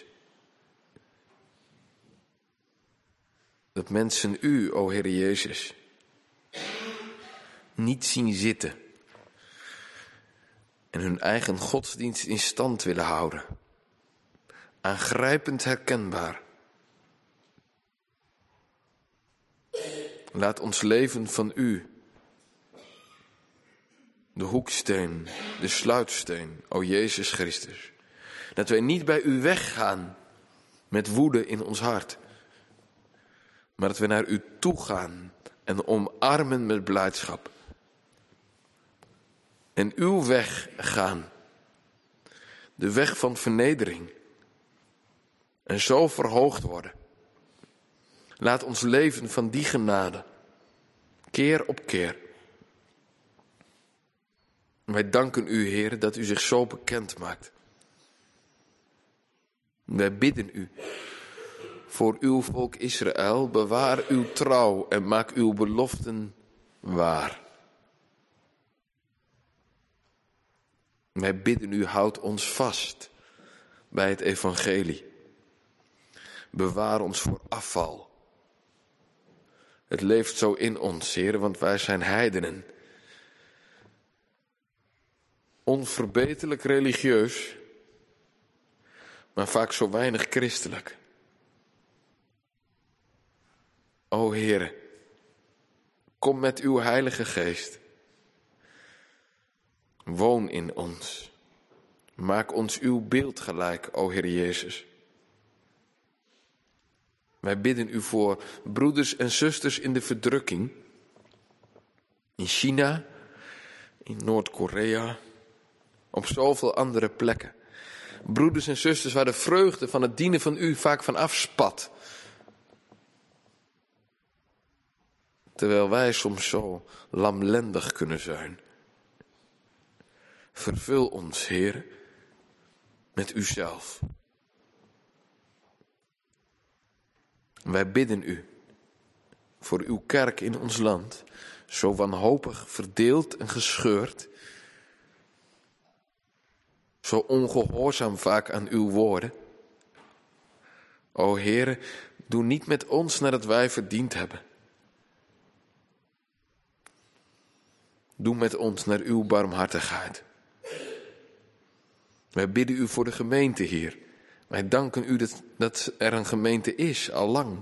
Dat mensen u, o Heer Jezus, niet zien zitten en hun eigen godsdienst in stand willen houden. Aangrijpend herkenbaar. Laat ons leven van u, de hoeksteen, de sluitsteen, o Jezus Christus. Dat wij niet bij u weggaan met woede in ons hart, maar dat we naar u toe gaan en omarmen met blijdschap. En uw weg gaan, de weg van vernedering, en zo verhoogd worden. Laat ons leven van die genade, keer op keer. Wij danken u, Heer, dat u zich zo bekend maakt. Wij bidden u voor uw volk Israël, bewaar uw trouw en maak uw beloften waar. Wij bidden u, houd ons vast bij het evangelie. Bewaar ons voor afval. Het leeft zo in ons, Heer, want wij zijn heidenen. Onverbeterlijk religieus, maar vaak zo weinig christelijk. O Heere, kom met uw Heilige Geest. Woon in ons. Maak ons uw beeld gelijk, o Heer Jezus. Wij bidden u voor broeders en zusters in de verdrukking. In China, in Noord-Korea, op zoveel andere plekken. Broeders en zusters waar de vreugde van het dienen van u vaak van afspat. Terwijl wij soms zo lamlendig kunnen zijn. Vervul ons, Heer, met uzelf. Wij bidden u voor uw kerk in ons land, zo wanhopig verdeeld en gescheurd, zo ongehoorzaam vaak aan uw woorden. O Heere, doe niet met ons nadat wij verdiend hebben. Doe met ons naar uw barmhartigheid. Wij bidden u voor de gemeente, Heer. Wij danken u dat er een gemeente is, al lang.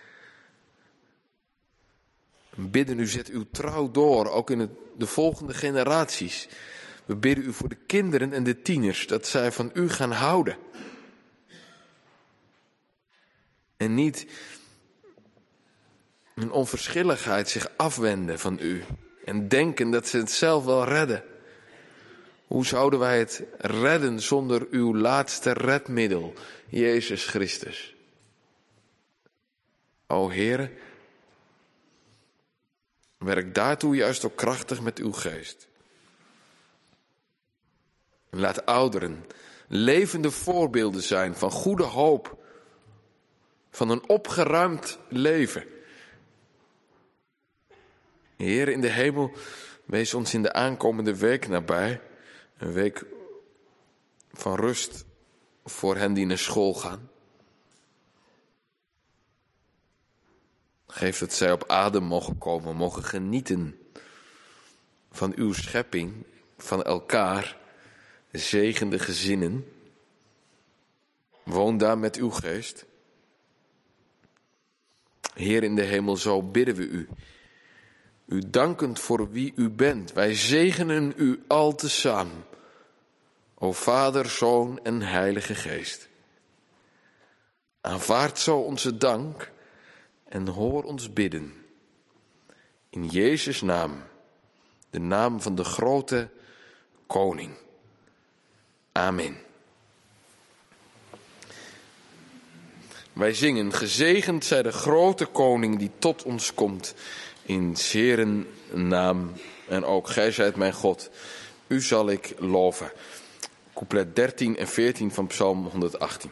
We bidden u, zet uw trouw door, ook in de volgende generaties. We bidden u voor de kinderen en de tieners, dat zij van u gaan houden. En niet in onverschilligheid zich afwenden van u. En denken dat ze het zelf wel redden. Hoe zouden wij het redden zonder uw laatste redmiddel, Jezus Christus? O Heere, werk daartoe juist ook krachtig met uw geest. Laat ouderen levende voorbeelden zijn van goede hoop, van een opgeruimd leven. Heer in de hemel, wees ons in de aankomende week nabij. Een week van rust voor hen die naar school gaan. Geef dat zij op adem mogen komen, mogen genieten van uw schepping, van elkaar, zegende gezinnen. Woon daar met uw geest. Heer in de hemel, zo bidden we u. U dankend voor wie u bent. Wij zegenen u al tezamen. O Vader, Zoon en Heilige Geest. Aanvaard zo onze dank en hoor ons bidden. In Jezus' naam, de naam van de grote Koning. Amen. Wij zingen, gezegend zij de grote koning die tot ons komt. In 's Heeren naam en ook gij zijt mijn God. U zal ik loven. Couplet 13 en 14 van Psalm 118.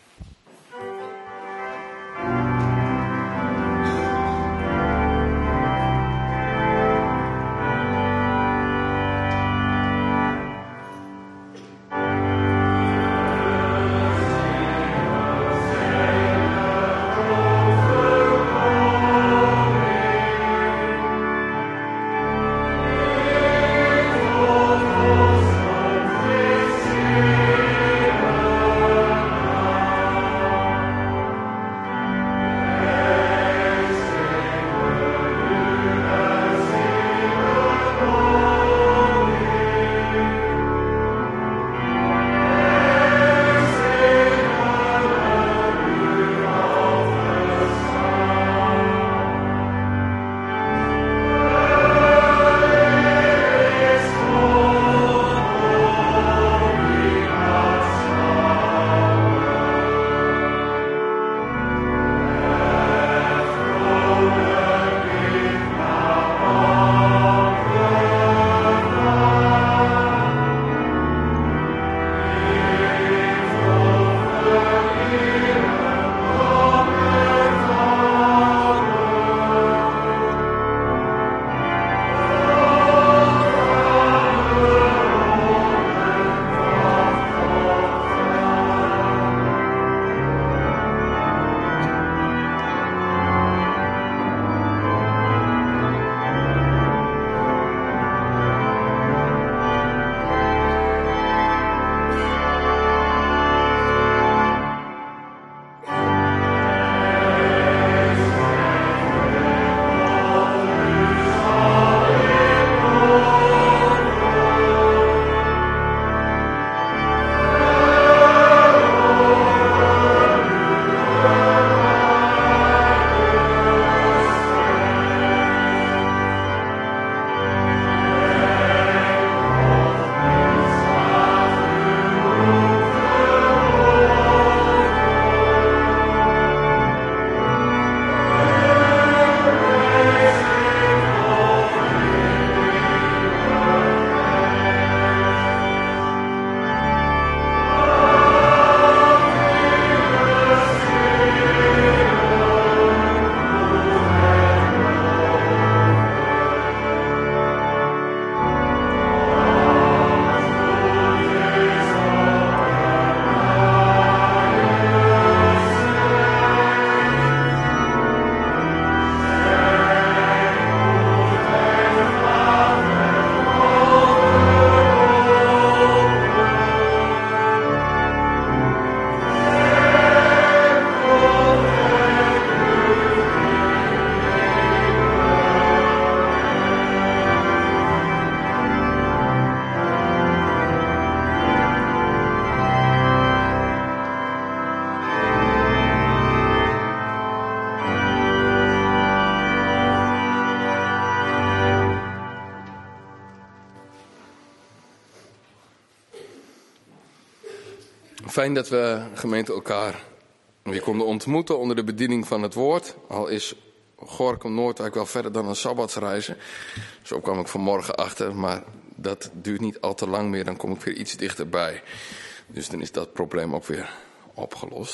Fijn dat we, gemeente, elkaar weer konden ontmoeten onder de bediening van het woord. Al is Gorinchem Noordwijk wel verder dan een sabbatsreizen. Zo kwam ik vanmorgen achter, maar dat duurt niet al te lang meer. Dan kom ik weer iets dichterbij. Dus dan is dat probleem ook weer opgelost.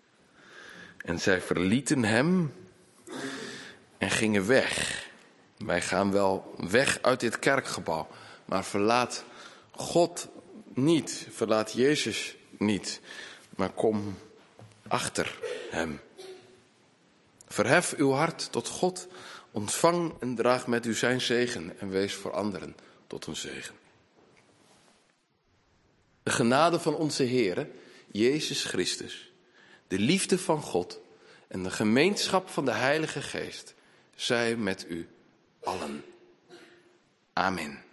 En zij verlieten hem en gingen weg. Wij gaan wel weg uit dit kerkgebouw, maar verlaat God niet, verlaat Jezus niet, maar kom achter hem. Verhef uw hart tot God, ontvang en draag met u zijn zegen en wees voor anderen tot een zegen. De genade van onze Heere, Jezus Christus, de liefde van God en de gemeenschap van de Heilige Geest zij met u allen. Amen.